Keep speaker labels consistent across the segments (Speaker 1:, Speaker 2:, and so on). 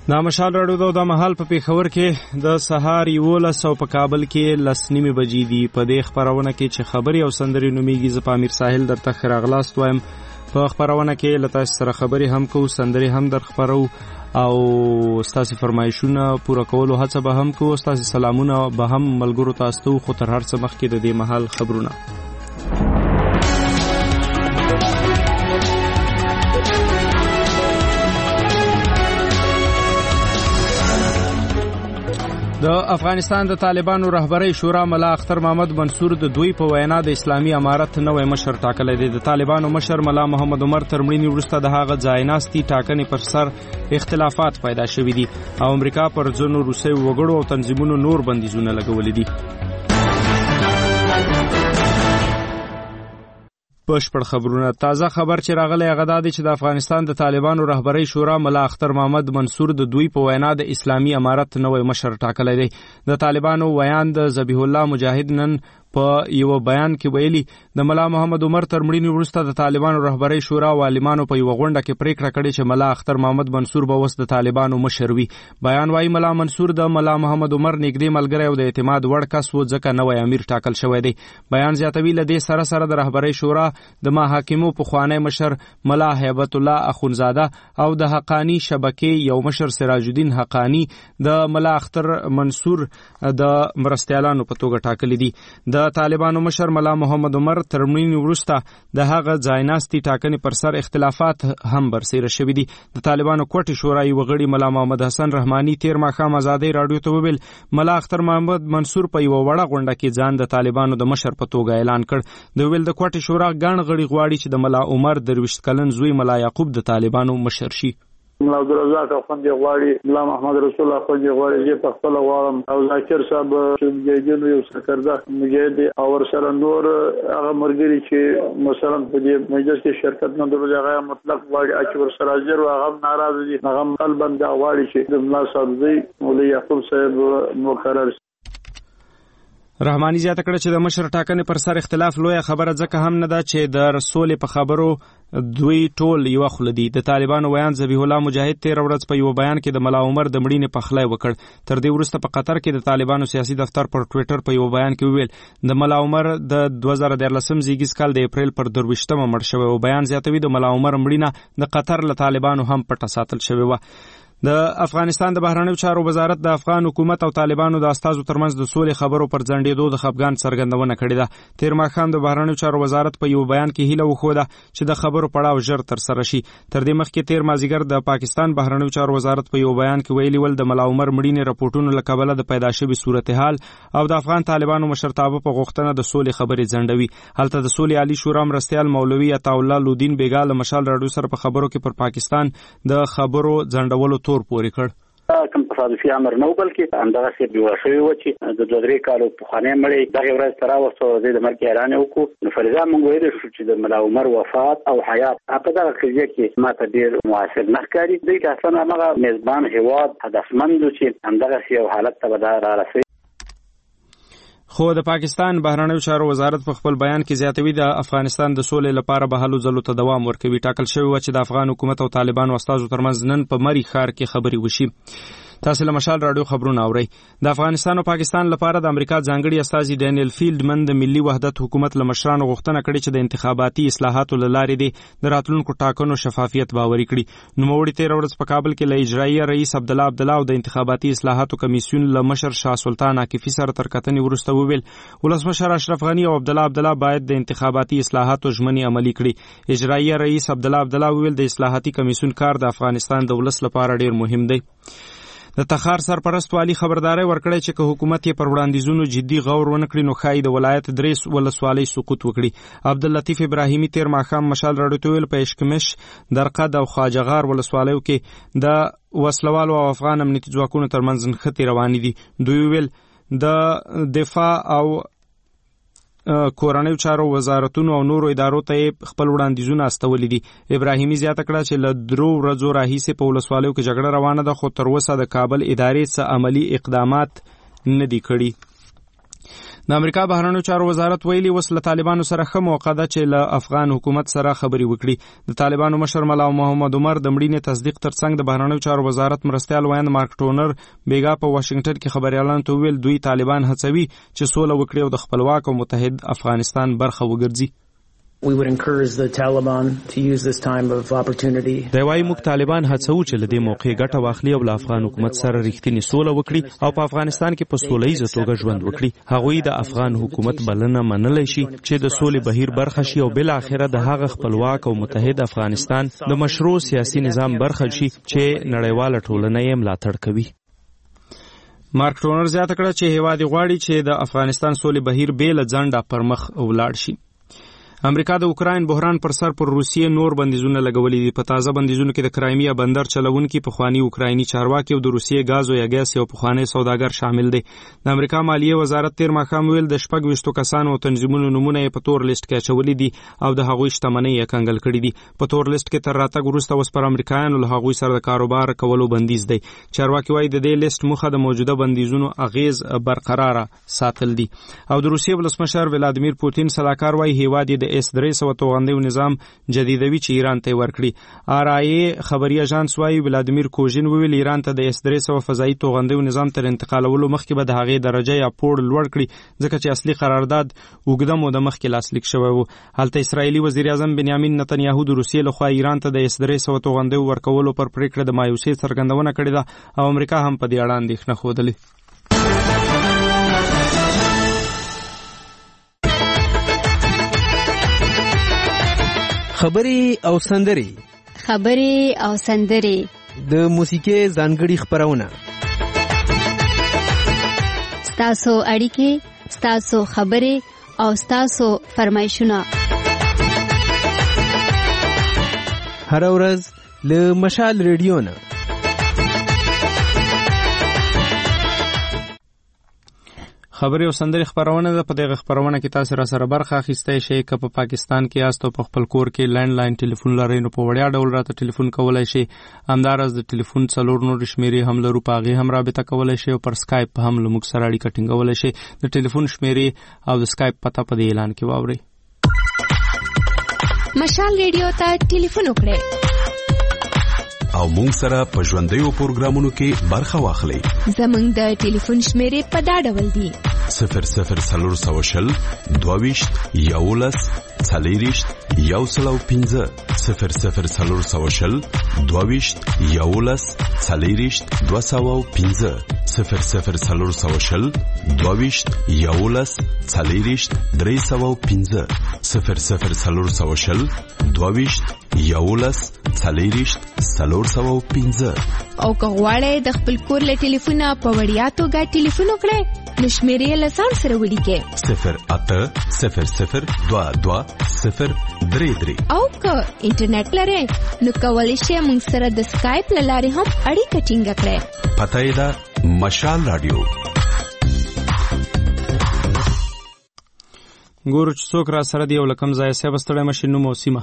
Speaker 1: دا مشال راډیو د مهال په پیښور کې د سهار 11 په کابل کې 10:30 بجې دي. په دې خبرونه کې چې خبري او سندري نوميږي ز پامیر ساحل درته خراغلاست وایم. په خبرونه کې لته سره خبري هم کو، سندري هم در خبرو او ستاسو فرمایشونه پوره کولو هڅه به هم کو. ستاسو سلامونه به هم ملګرو تاسو خو تر هر څه مخکې د دې مهال خبرونه. د افغانستان د طالبانو رهبری شورا ملا اختر محمد منصور د دوی په وینا د اسلامي امارت نوې مشر ټاکلی دی. د طالبانو مشر ملا محمد عمر تر مړینې وروسته د هغه ځایناستي ټاکنې پر سر اختلافات پیدا شوي دي او امریکا پر ځینو روسي وګړو او تنظیمونو نور بندیزونه لګولي دي. بشپړ خبرونه. تازه خبر چې راغلی هغه دا دی چې د افغانستان د طالبانو رهبری شورا ملا اختر محمد منصور د دوی په وینا د اسلامي امارت نوې مشر ټاکلی دی. د طالبانو ویان د ذبیح الله مجاهد نن په یو بیان کې ویلي د ملا محمد عمر تر مړینې وروسته د طالبانو رهبری شورا او عالمانو په یو غونډه کې پریکړه کړې چې ملا اختر محمد منصور به وس د طالبانو مشر وي. بیان وايي ملا منصور د ملا محمد عمر نږدې ملګری او د اعتماد وړ کس و ځکه نوې امیر ټاکل شوی دی. بیان زیاتوي له دې سره سره د رهبری شورا د محاکمو په خوانی مشر ملا هیبت الله اخونزاده او د حقانی شبکې یو مشر سراج الدین حقانی د ملا اختر منصور د مرستیالانو په توګه ټاکلي دي. د طالبانو مشر ملا محمد عمر تر مړینې وروسته د هغه ځایناستي ټاکنې پر سر اختلافات هم برسېره شوي دي. د طالبانو کوټې شورای وغړي ملا محمد حسن رحماني تیر ماښام ازادۍ راډیو ته وویل ملا اختر محمد منصور په یو وړه غونډه کې ځان د طالبانو د مشر په توګه اعلان کړ. د ویل د کوټې شورا ګڼ غړي غواړي چې د ملا عمر 23 کلن زوی ملا یعقوب د طالبانو مشر شي.
Speaker 2: ملا عبدالرزاق اخوندی غواړي، ملا محمد رسول اخوندی غواړي چې په خپل غواړم او ذاکر صاحب چې مجاهدینو یو سرکرده مجاهد او سره نور هغه مرګري چې مثلا په دې مجلس کې شرکت نه درلود هغه مطلق غواړي چې ور سره حاضر او هغه ناراض دي. هغه قلبا دا غواړي چې د ملا صاحب زوی مولوی یعقوب صاحب مقرر.
Speaker 1: رحمانی زیاته کړه چې د مشر ټاکنې پر سر اختلاف لویه خبره ځکه هم نه ده چې د رسول په خبرو دوی ټول یو خل دي. د طالبانو ویان ذبیح الله مجاهد تیر ورځ په یو بیان کې د ملا عمر د مړینې پخلی وکړ. تر دې وروسته په قطر کې د طالبانو سیاسي دفتر پر ټویټر په یو بیان کې ویل د ملا عمر د 2013 زیږیز کال د اپریل پر 23 مړ شوی او بیان زیاتوي د ملا عمر مړینه د قطر له طالبانو هم پټه ساتل شوی و. د افغانستان د بهرنیو چارو وزارت د افغان حکومت او طالبانو د استازو ترمنځ د سولې خبرو پر ځنډېدو د خفګان څرګندونه کړې ده. تیر ماښام د بهرنیو چارو وزارت په یو بیان کې هیله وښوده چې د خبرو پړاو ژر ترسره شي. تر دې مخکې تیر مازدیګر د پاکستان بهرنیو چارو وزارت په یو بیان کې ویلي ول د ملا عمر مړینې راپورټونو له کبله د پیدا شوي صورتحال او د افغان طالبانو مشرتابه په غوښتنه د سولې خبرې ځنډوي. هلته د سولې عالی شورا مرستیال مولوي عطاالله لودین بیګا له مشال راډیو سره په خبرو کې پر پاکستان د خبرو ځنډولو تور پورې کړ.
Speaker 3: کوم تصادفي امر نه بلکې همدغه څه بیا شوی و چې د 2-3 کالو پخوانی مړی دغه ورځ تر اوسه د مرګ اعلان وکړو. نو فرضا موږ ویل شو چې د ملا عمر وفات او حیات په دغه قضیه کې ماته ډیر موثر نه ښکاري. دوی که اصلا هغه میزبان هیواد هدفمند چې همدغه یو حالت ته به را رسوي.
Speaker 1: خو د پاکستان بهرنیو چارو وزارت په خپل بیان کې زیاتوي د افغانستان د سولې لپاره به هلو ځلو ته دوام ورکوي. ټاکل شوی و چې د افغان حکومت او طالبانو استازو ترمنځ نن په مری ښار کې خبرې وشي. تاسو له مشال راډیو خبرونه اورئ. د افغانستان او پاکستان لپاره د امریکا ځانګړي استازي ډینیل فیلډمن د ملي وحدت حکومت له مشرانو غوښتنه کړې چې د انتخاباتي اصلاحاتو له لارې د راتلونکو ټاکنو شفافیت باوري کړي. نوموړي تیر ورځ په کابل کې له اجرایي رئیس عبدالله او د انتخاباتي اصلاحاتو کمیسیون له مشر شاه سلطان عاکفي سره تر کتنې وروسته وویل ولسمشر اشرف غني او عبدالله باید د انتخاباتي اصلاحاتو ژمنې عملي کړي. اجرایي رئیس عبدالله وویل د اصلاحاتي کمیسیون کار د افغانستان د ولس لپاره ډیر مهم دی. د تخار سرپرست والی خبرداري ورکړی چې که حکومت یې پر وړاندیزونو جدي غور ونه کړي نو ښایي د ولایت دریس ولسوالۍ سقوط وکړي. عبداللطیف ابراهیمي تیر ماښام مشال راډیو ته ویل په اشکمش درقد او خواجهغار ولسوالیو کې د وسلوالو او افغان امنیتي ځواکونو ترمنځ نښتې روانې دي. دوی ویل د دفاع او کورنیو چارو وزارتونو او نورو ادارو ته خپل وړاندیزونه استولي دي. ابراهیمي زیاته کړه چې له 3 ورځو راهیسې په ولسوالیو کې جګړه روانه ده خو تر اوسه د کابل ادارې څه عملی اقدامات نه دي کړي. د امریکا بهرنیو چارو وزارت ویلي اوس له طالبانو سره ښه موقع ده چې له افغان حکومت سره خبرې وکړي. د طالبانو مشر ملا محمد عمر د مړینې تصدیق ترڅنګ د بهرنیو چارو وزارت مرستیال ویاند مارک ټونر بیګا په واشنگټن کې خبريالانو ته ویل دوی طالبان هڅوي چې سوله وکړي او د خپلواک او متحد افغانستان برخه وګرځي.
Speaker 4: We would encourage the Taliban to use this time of opportunity.
Speaker 1: دا وايي موږ طالبان هڅو چې له دې موقع ګټه واخلي او له افغان حکومت سره رښتینی سوله وکړي او په افغانستان کې په سولهییزه توګه ژوند وکړي. هغوی د افغان حکومت بلنه منلای شي چې د سولې بهیر برخه شي او بل اخره د هغه خپلواک او متحد افغانستان د مشروع سیاسي نظام برخه شي چې نړیواله ټولنه یې ملاتړ کوي. مارک ټونر زیاته کړه چې هیواد غواړي چې د افغانستان سولې بهیر بیل ځنډه پر مخ ولاړ شي. امریکا د اوکراین بحران پر سر پر روسیې نور بندیزونه لګولي دي. په تازه بندیزونو کې د کرایمیا بندر چلوونکي پخوانی اوکرایني چارواکي او د روسیې غاز او یاګاس یو پخوانی سوداګر شامل دي. د امریکا مالیه وزارت تیر ماښام ویل د 26 کسانو او تنظیمونو نمونه په تور لیست کې اچولي دي او د هغوی شتمنۍ یې کنګل کړي دي. په تور لیست کې تر راتګ وروسته اوس پر امریکایانو له هغوی سره د کاروبار کولو بندیز دی. چارواکي وایي د دې لیست مخه د موجوده بندیزونو اغیز برقرار ساتل دي. او د روسیې ولسمشر ولادیمیر پوتین صلاحکار وایي هیواد د S-300 توغندیو نظام جدیدوي چې ایران ته ورکړي. RIA خبري اژانس وایي ولادیمیر کوژین ویل ایران ته د S-300 فضایي توغندیو نظام تر انتقالولو مخکې به د هغې درجه یا پوړ لوړ کړي ځکه چې اصلي قرارداد اوږده موده مخکې لاسلیک شوی و. هلته اسرائیلي وزیر اعظم بنیامین نتنیاهو د روسیې لخوا ایران ته د S-300 توغندیو ورکولو پر پریکړه د مایوسۍ څرګندونه کړې ده او امریکا هم په دې اړه اندېښنه ښودلې.
Speaker 5: خبري او سندري د موسیقي ځانګړي خبرونه
Speaker 6: ستاسو اړیکې ستاسو خبري او ستاسو فرمایشونه
Speaker 5: هر ورځ له مشال ریډیو نه.
Speaker 1: خبري او سندري خبرونه ده. په دغه خبرونه کې تاسو را سره برخه اخیستئ شئ. که په پاکستان کې یاست او په خپل کور کې لینډ لاین ټلیفون لرئ نو په وړیا ډول راته ټلیفون کولای شئ. همداراز د ټلیفون 4 نور شمیرې هم لرو، په هغې هم رابطه کولای شئ او پر سکایپ هم له موږ سره اړیکه ټینګولی شئ. د ټلیفون شمیرې او د سکایپ پته په دې اعلان کې واورئ.
Speaker 7: مشال ریډیو ته ټلیفون وکړئ
Speaker 8: او مونږ سره په ژوندیو پروګرامونو کې برخه واخلئ.
Speaker 7: زمونږ د ټلیفون شمیرې په دا ډول دي: 0040 22 11 40 105 0040 22 11 40 205 0040 22 11 40 305 0040 22 11 40 305. او که غواړئ د خپل کور له ټلیفونه په وړیا توګه ټلیفون وکړئ نو شمیرې له ځان سره ولیکئ
Speaker 8: 0800 22 033.
Speaker 7: او که انټرنیټ لرئ نو کولی شئ موږ سره د سکایپ له لارې هم اړیکه ټینګه کړئ.
Speaker 8: پته یې ده مشال رادیو.
Speaker 1: ګورو چې څوک را سره دی او له کوم ځایه صاحب ستړی مشي نوم او سیمه.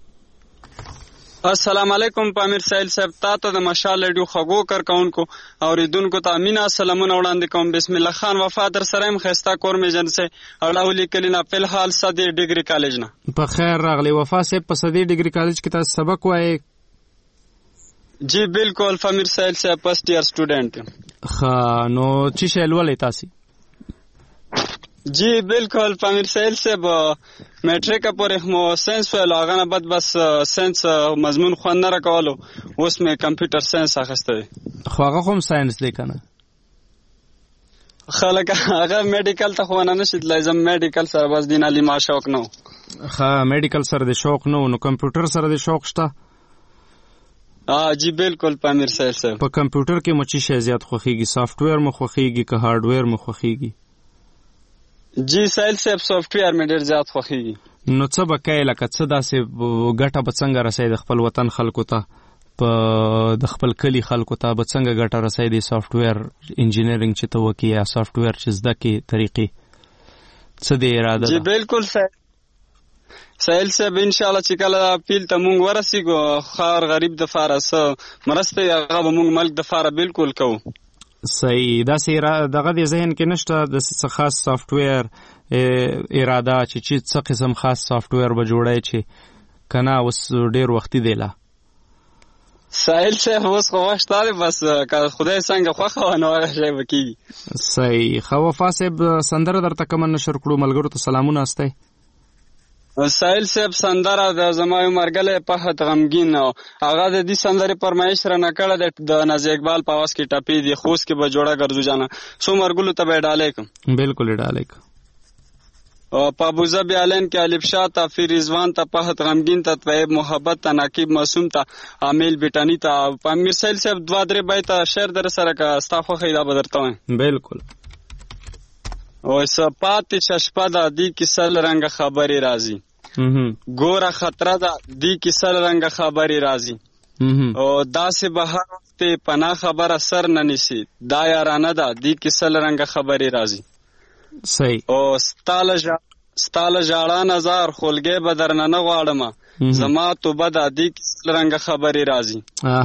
Speaker 9: السلام علیکم پامیر سایل صاحب، تاسو د مشال رادیو خغو کارکونکو اوریدونکو ته مینا سلامونه وړاندې کوم. بسم الله خان وفادر سره هم خستا کور میجن سے او لاولي کلینا په الحال صدی ډیګری کالج نه.
Speaker 1: په خیر راغلی وفا صاحب، په صدی ډیګری کالج کې تاسو سبق وایي؟
Speaker 9: جی بالکل پامیر سایل صاحب فرست ایئر سټوډنټ.
Speaker 1: ښه، نو چې شی لولئ تاسو؟
Speaker 9: جی بالکل پامیر سایل صاحب میټریک پورې مو ساينس ویل، هغه نه بعد بس ساينس مضمون خو نه راکولو، اوس مې کمپیوټر ساينس اخیسته دی.
Speaker 1: خو هغه هم ساينس دی کنه؟
Speaker 9: خلک هغه میډیکل ته خو نه نشي تلای، زم میډیکل سره بس دین علي ما شوق نو.
Speaker 1: ښه، میډیکل سره د شوق نو، نو کمپیوټر سره د شوق شته؟
Speaker 9: جی بالکل پامیر سایل صاحب.
Speaker 1: په کمپیوټر کې مو څه شی زیات خوښیږي؟ سافټویر مو خوښیږي که هارډویر مو خوښیږي؟
Speaker 9: جی سایل صاحب سافټویر مې ډېر زیات خوښیږي.
Speaker 1: نو څه به کوې، لکه څه داسې ګټه به څنګه رسوي د خپل وطن خلکو ته، په د خپل کلي خلکو ته به څنګه ګټه رسوي د سافټویر انجینرینګ چې ته وکړې یا سافټویر چې زده کړې طریقې، څه دې اراده ده؟
Speaker 9: جی بالکل سایل صاحب انشاءالله چې کله پیل ته مونږ ورسېږو خار غریب د فاره څه مرسته هغه به مونږ ملک د فاره بالکل کوو.
Speaker 1: صحیح. داسې دغه د ذهن کې نشته د څه خاص سافټویر اراده چې څه قسم خاص سافټویر به جوړی چې کنه اوس ډیر وختي دی لا
Speaker 9: ساحل صاحب اوس خو وخت دی بس که خدای څنګه خوښه ونه هغه شی به کېږي.
Speaker 1: صحیح. ښه وفا صاحب سندره درته کومه نشر کړو ملګرو ته سلامونه استی.
Speaker 9: ساحل صاحب سندره د زما یو مرګلی پهت غمګین هغه د دې سندرې فرمایش رانه کړی د نازي اقبال په اواز کې ټپې دي خوست کې به جوړه ګرځو جانه څو مرګلو ته به یې ډالۍ کړم.
Speaker 1: بالکل یې ډالۍ کړم.
Speaker 9: په ابوظبي آلین کې الف شاه ته فی رضوان ته پهت غمګین ته طیب محبت ته نقیب معصوم ته عامل بیٹانی ته په امیر ساحل صاحب 2-3 بیت شعر در سره کا ستا خوښه دا بدرته وای.
Speaker 1: بالکل.
Speaker 9: او سپات چشپا دا دی کیسل رنگ خبري راځي ګوره خطر دا دی کیسل رنگ خبري راځي او داسې بهر ته پنا خبره سر نه نسی دا یارانه دا دی کیسل رنگ خبري راځي.
Speaker 1: صحیح.
Speaker 9: او ستاله جاړه نظر خلګې بدرنه نه غواړم زما توبه دا دی کیسل رنگ خبري راځي.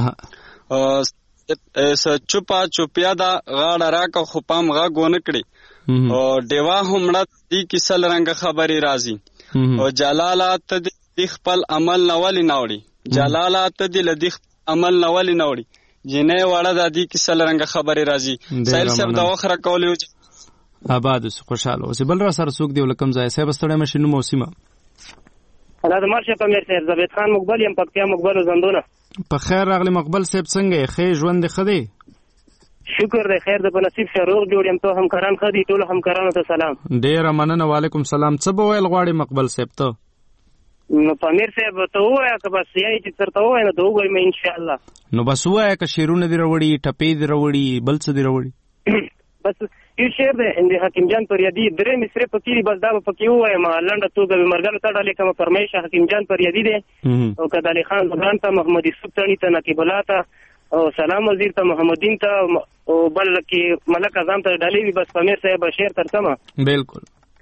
Speaker 9: چوپا چوپیا دا غاړه راکه خو پام غږ ونه کړي او دیوا همړه دی کیسل رنگ خبري راځي. او جلالات دی خپل عمل نولی نوړي جلالات دی لدی عمل نولی نوړي جنې وړه د دې کیسل رنگ خبري راځي. سایل صاحب دا وخره کولیو
Speaker 1: آباد اوسې خوشاله اوسې. بل را سره څوک دی ولکم ځای صاحب ستړی مشي نو موسمه
Speaker 10: الله د مرشه په میر صاحب زبید خان مقبل یم پکتیا مقبل زندونه.
Speaker 1: په خیر راغلی مقبل صاحب څنګه یې ښه ژوند دی ښه دی؟
Speaker 10: شکر دی خیر د په نصیب شه روغ جوړ یم. ته همکاران ښه دي ټولو همکارانو ته سلام.
Speaker 1: ډېره مننه. وعلیکم سلام. څه به ویل غواړې مقبل صاحب ته؟
Speaker 10: نو په میر صاحب ته ووایه که بس یایې چې درته ووایه نو ته وګورې انشاءالله.
Speaker 1: نو بس ووایه که شعرونه دې راوړي ټپې دې راوړي بل څه دې راوړي؟
Speaker 10: بس یو شعر دی د حکیم جان پریادي 3 مصرې پکې دي بس دا به پکې ووایم لنډه توګه به مرګلو ته ډالۍ کومه فرمایش حکیم جان پریادي دی او کدالي خان زبران ته محمد یوسف تڼي ته نقیب الله ته او سلام وزیر ته محمدین ته او بل کې ملک اعظم ته ډالۍ وي. بس پمیر صاحب شعر ترسمه.
Speaker 1: بالکل.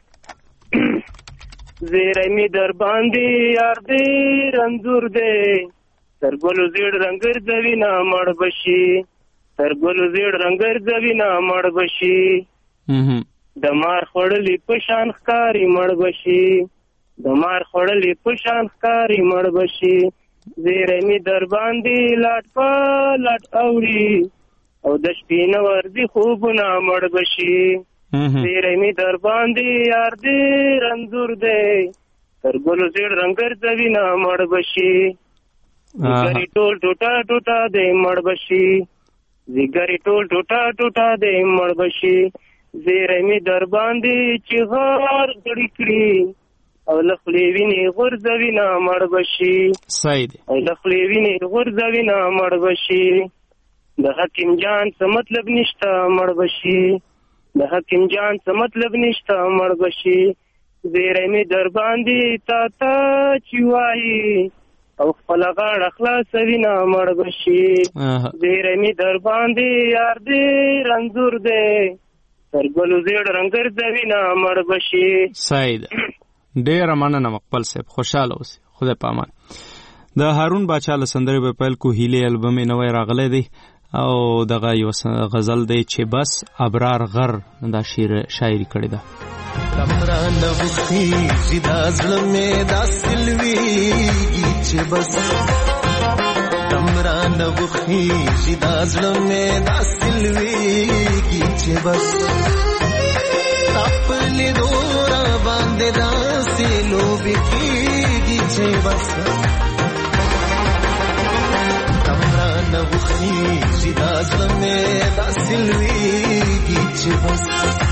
Speaker 10: زیرای می در باندې یار دې رنځور دې ترګلو زیړ رنګر ځوي نه مړ بشي ترګلو زیړ رنګر ځوي نه مړ بشي د مار خړلې په شان ښکاری مړ بشي د مار خړلې په شان ښکاری مړ بشي زیرای می در باندې لاټ په لاټ اوري او د شپې نه ورځي خوبونه مړ بشي زیرای می در باندې یار دې رنځور دې ترګلو زیړ رنګر ځوي نه مړ بشي زیګری ټول ټوټه ټوټه دې مړ بشي زیګری ټول ټوټه ټوټه دې مړ بشي زیرای می در باندې چې غار غړي کړي او لخلې ویني غرزوي نه مړ بشي.
Speaker 1: صحیح دی.
Speaker 10: او لخلې ویني غرزوي نه مړ بشي د حکیم جان څه مطلب نشته مړ بشي د حکیم جان څه مطلب نشته مړ بشي زیرای می در باندې تا چې وایي او خپل غاړه خلاصوي نه مړ بشي زیرای می در باندې یار دې رنځور دې ترګلو زیړ رنګر ځوي نه مړ بشي.
Speaker 1: صحیح ده. ډېره مننه مقبل صاحب خوشاله اوسئ. خدای په امان. د هارون باچا له سندرې به پیل کو. هیلې البم یې نوی راغلی دی او دغه یو غزل دی چې بس ابرار غر دا شاعري کړې ده.
Speaker 11: کمرا نوخی جدا زلمه دا سلویږي چې بس کمرا نوخی جدا زلمه دا سلویږي چې بس خپل دورا باندې داسې لوبې کېږي چې بس کمرا نوخی جدا زلمه دا سلویږي چې بس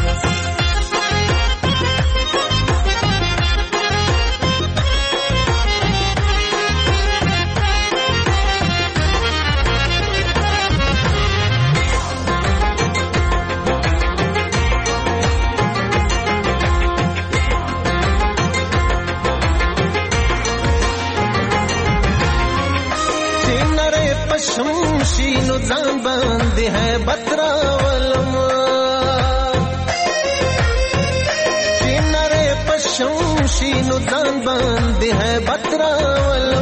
Speaker 11: شمشینو ځان باندې ہے بتراولم چینره پشمشینو ځان باندې ہے بتراولم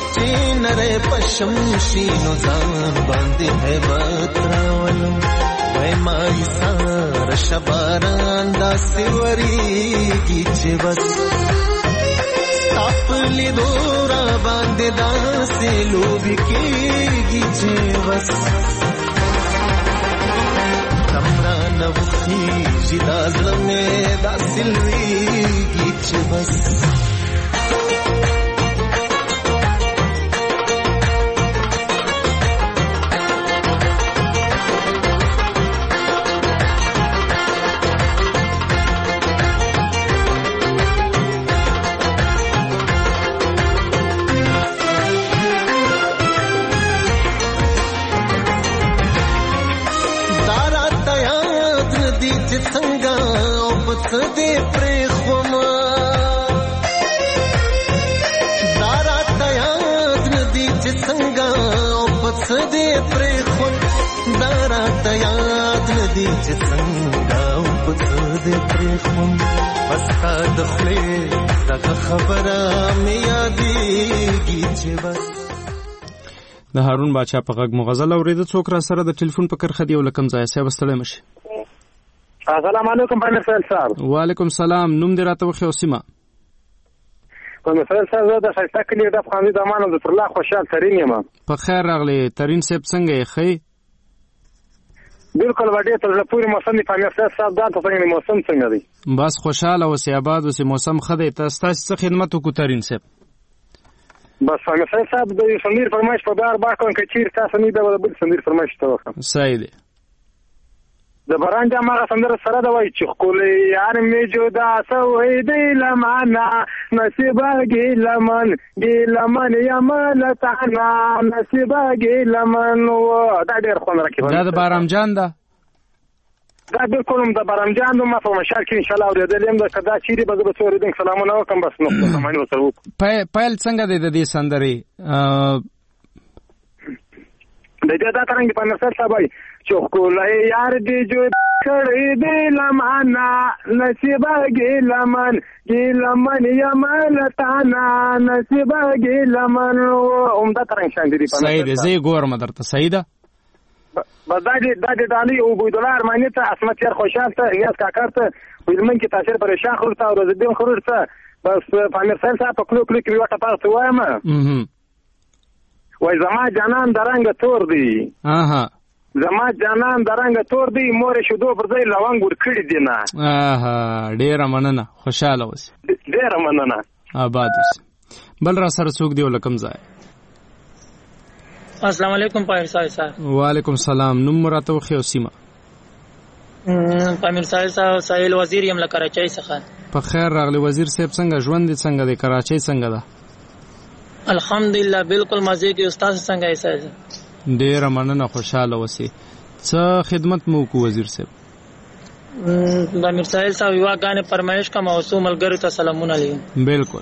Speaker 11: چینره پشمشینو ځان باندې ہے بتراولم وای سار شباران دا سیوریږي چې بس خپل دورا باندې دا سلوبي کېږي چې بس تمرا نوخي چې دا زلمه دا سلويږي چې بس دې پرې خوما دارا تیاد ندی چې څنګه او پس دې پرې خو دارا تیاد ندی چې څنګه او پس دې پرې خو بس تا د خپل دغه خبره مې یادېږي چې بس
Speaker 1: د هارون باچا په غږ مغزل اورېده څوک را سره د ټلیفون په کرخه دی ولکم ځای سه وستلې مشي.
Speaker 12: السلام علیکم پامیر صاحب.
Speaker 1: وعلیکم سلام. نوم دې راته وخی او سیمه؟
Speaker 12: پامیر صاحب زه د شایسته کلی د خاني د امان عبد الله خوشحال ترين یم.
Speaker 1: په خیر راغلی ترين صاحب څنګه یې خې؟
Speaker 12: بالکل وړې تر پورې موسم دی پامیر صاحب دا څنګه موسم څنګه دی؟
Speaker 1: بس خوشاله اوسې آباد اوسې موسم ښه دی. تاسو څه خدمت وکړو ترين صاحب؟
Speaker 12: بس پامیر صاحب د سمیر فرمایش په بار باکون کې چیر تاسو نه د بل سمیر فرمایش ته وکړه.
Speaker 1: صحیح دی.
Speaker 12: د باران جامه سندره سره د وای چې خولې یار می جدا سوې دی لمانا نصیبه ګلمن ګلمن یمل تعنا نصیبه ګلمن و دا ډېر خوند راکې.
Speaker 1: دا د بارام جان ده.
Speaker 12: دا بالکل د بارام جان نو ما په مشال کې ان شاء الله اورېدل یم د کدا چیرې به به څورې دین سلامونه وکم بس نو سمانی وسو
Speaker 1: پایل څنګه دی د دې سندري
Speaker 12: د دې دا څنګه په نصر صاحب چوکولای یار دی جو کړی دی لمانا نصیبه ګلمن ګلمن یمل تعنا نصیبه ګلمن عمده ترنګ شان دی په
Speaker 1: صحیح دی. زه ګورم درته صحیح ده.
Speaker 12: بدادي دالي او بوډلار معنی ته اسمت یار خوشحال ته ریاض کاکر ته ویلمن کې تاثیر پریشان خورته او زدين خورته بس پامیر صاحب په کلو کلو کې وټه پاتې وایم وای زما جانان درنګ تور دی.
Speaker 1: اها
Speaker 12: زما جانان درنګ تور دی مور شودو پر ځای لونګ ور کړی دی نه.
Speaker 1: اها ډیر مننه خوشاله اوس.
Speaker 12: ډیر مننه
Speaker 1: آباد اوس. بل را سره څوک دی ولکم ځای؟
Speaker 13: السلام علیکم پامیر صاحب.
Speaker 1: وعلیکم سلام. نوم راته وخی او سیمه؟
Speaker 13: پامیر صاحب سایل وزیر یم له کراچۍ څخه.
Speaker 1: په خیر راغلی وزیر صاحب. څنګه ژوند دې څنګه دی؟ کراچۍ څنګه ده؟
Speaker 13: الحمدلله بالکل مزه کې. استاد څنګه ایسه؟
Speaker 1: ډیر مننه خوشاله اوسې. څه خدمت مو کو وزیر صاحب؟
Speaker 13: پامیر صاحب یو غانه فرمایش کا موضوع ملګری ته سلامونه علیکم.
Speaker 1: بالکل.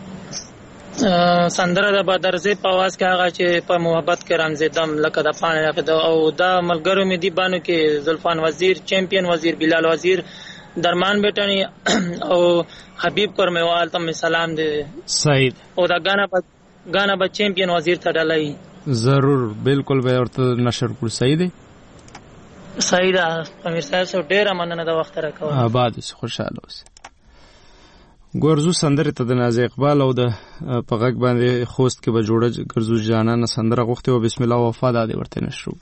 Speaker 13: سندره د بدرزه په आवाज کې هغه چې په محبت کې رمزیدم لکه د پانه او دا ملګرو می دی بانو کې زلفان وزیر چیمپئن وزیر بلال وزیر درمان بیٹانی او حبیب کرمیوال تم سلام دے.
Speaker 1: صحیح.
Speaker 13: او دا गाना با चैंपियन वजीर था डालाई
Speaker 1: जरूर बिल्कुल به ورته نشر کول. صحیح دی.
Speaker 13: صحیح ده. امیر صاحب سو ډیر مننه د وخت راکوه.
Speaker 1: آباد اوسې خوشاله اوسې. ګورزو سندره ته د ناز اقبال او د په غږ باندې خوست کې به جوړه ګرزو جانانه سندره غوښته او بسم الله وفا د ورته نشرو.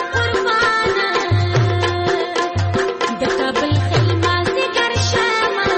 Speaker 14: بالخلمة سجر شامة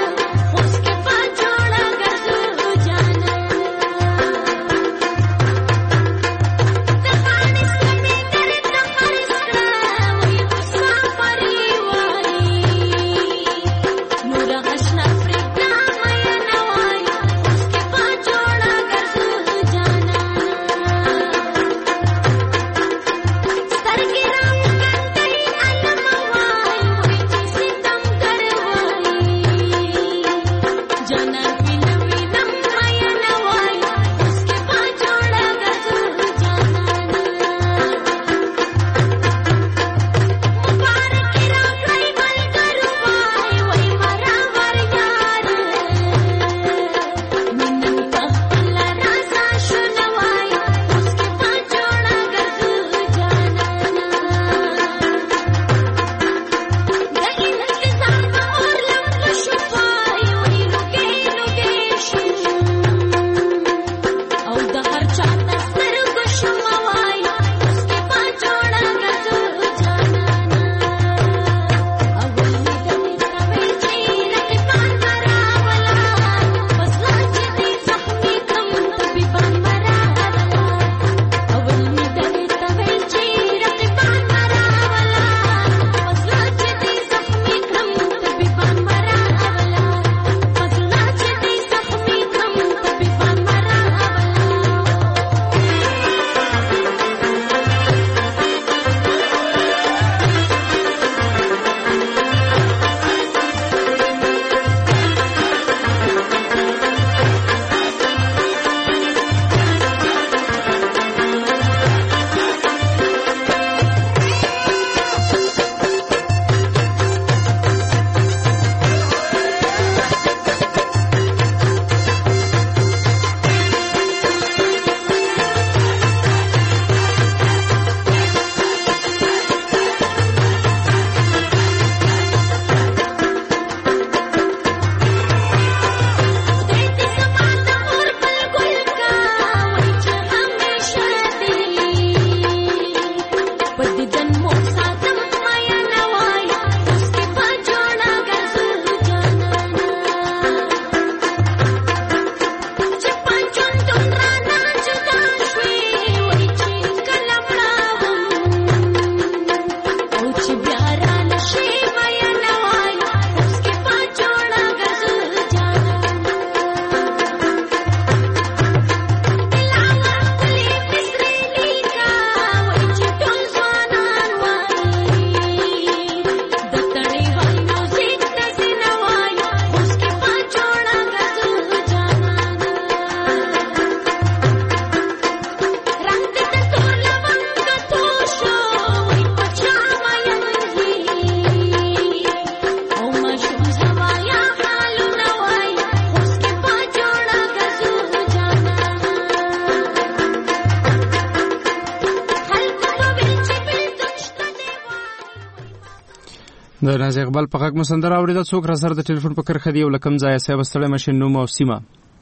Speaker 1: د ناز اقبال په غږ مسندره اورېده. څوک را سره د ټلیفون په کرښه دی او لکم ځای صاحب ستړی مشین نوم او سیمه؟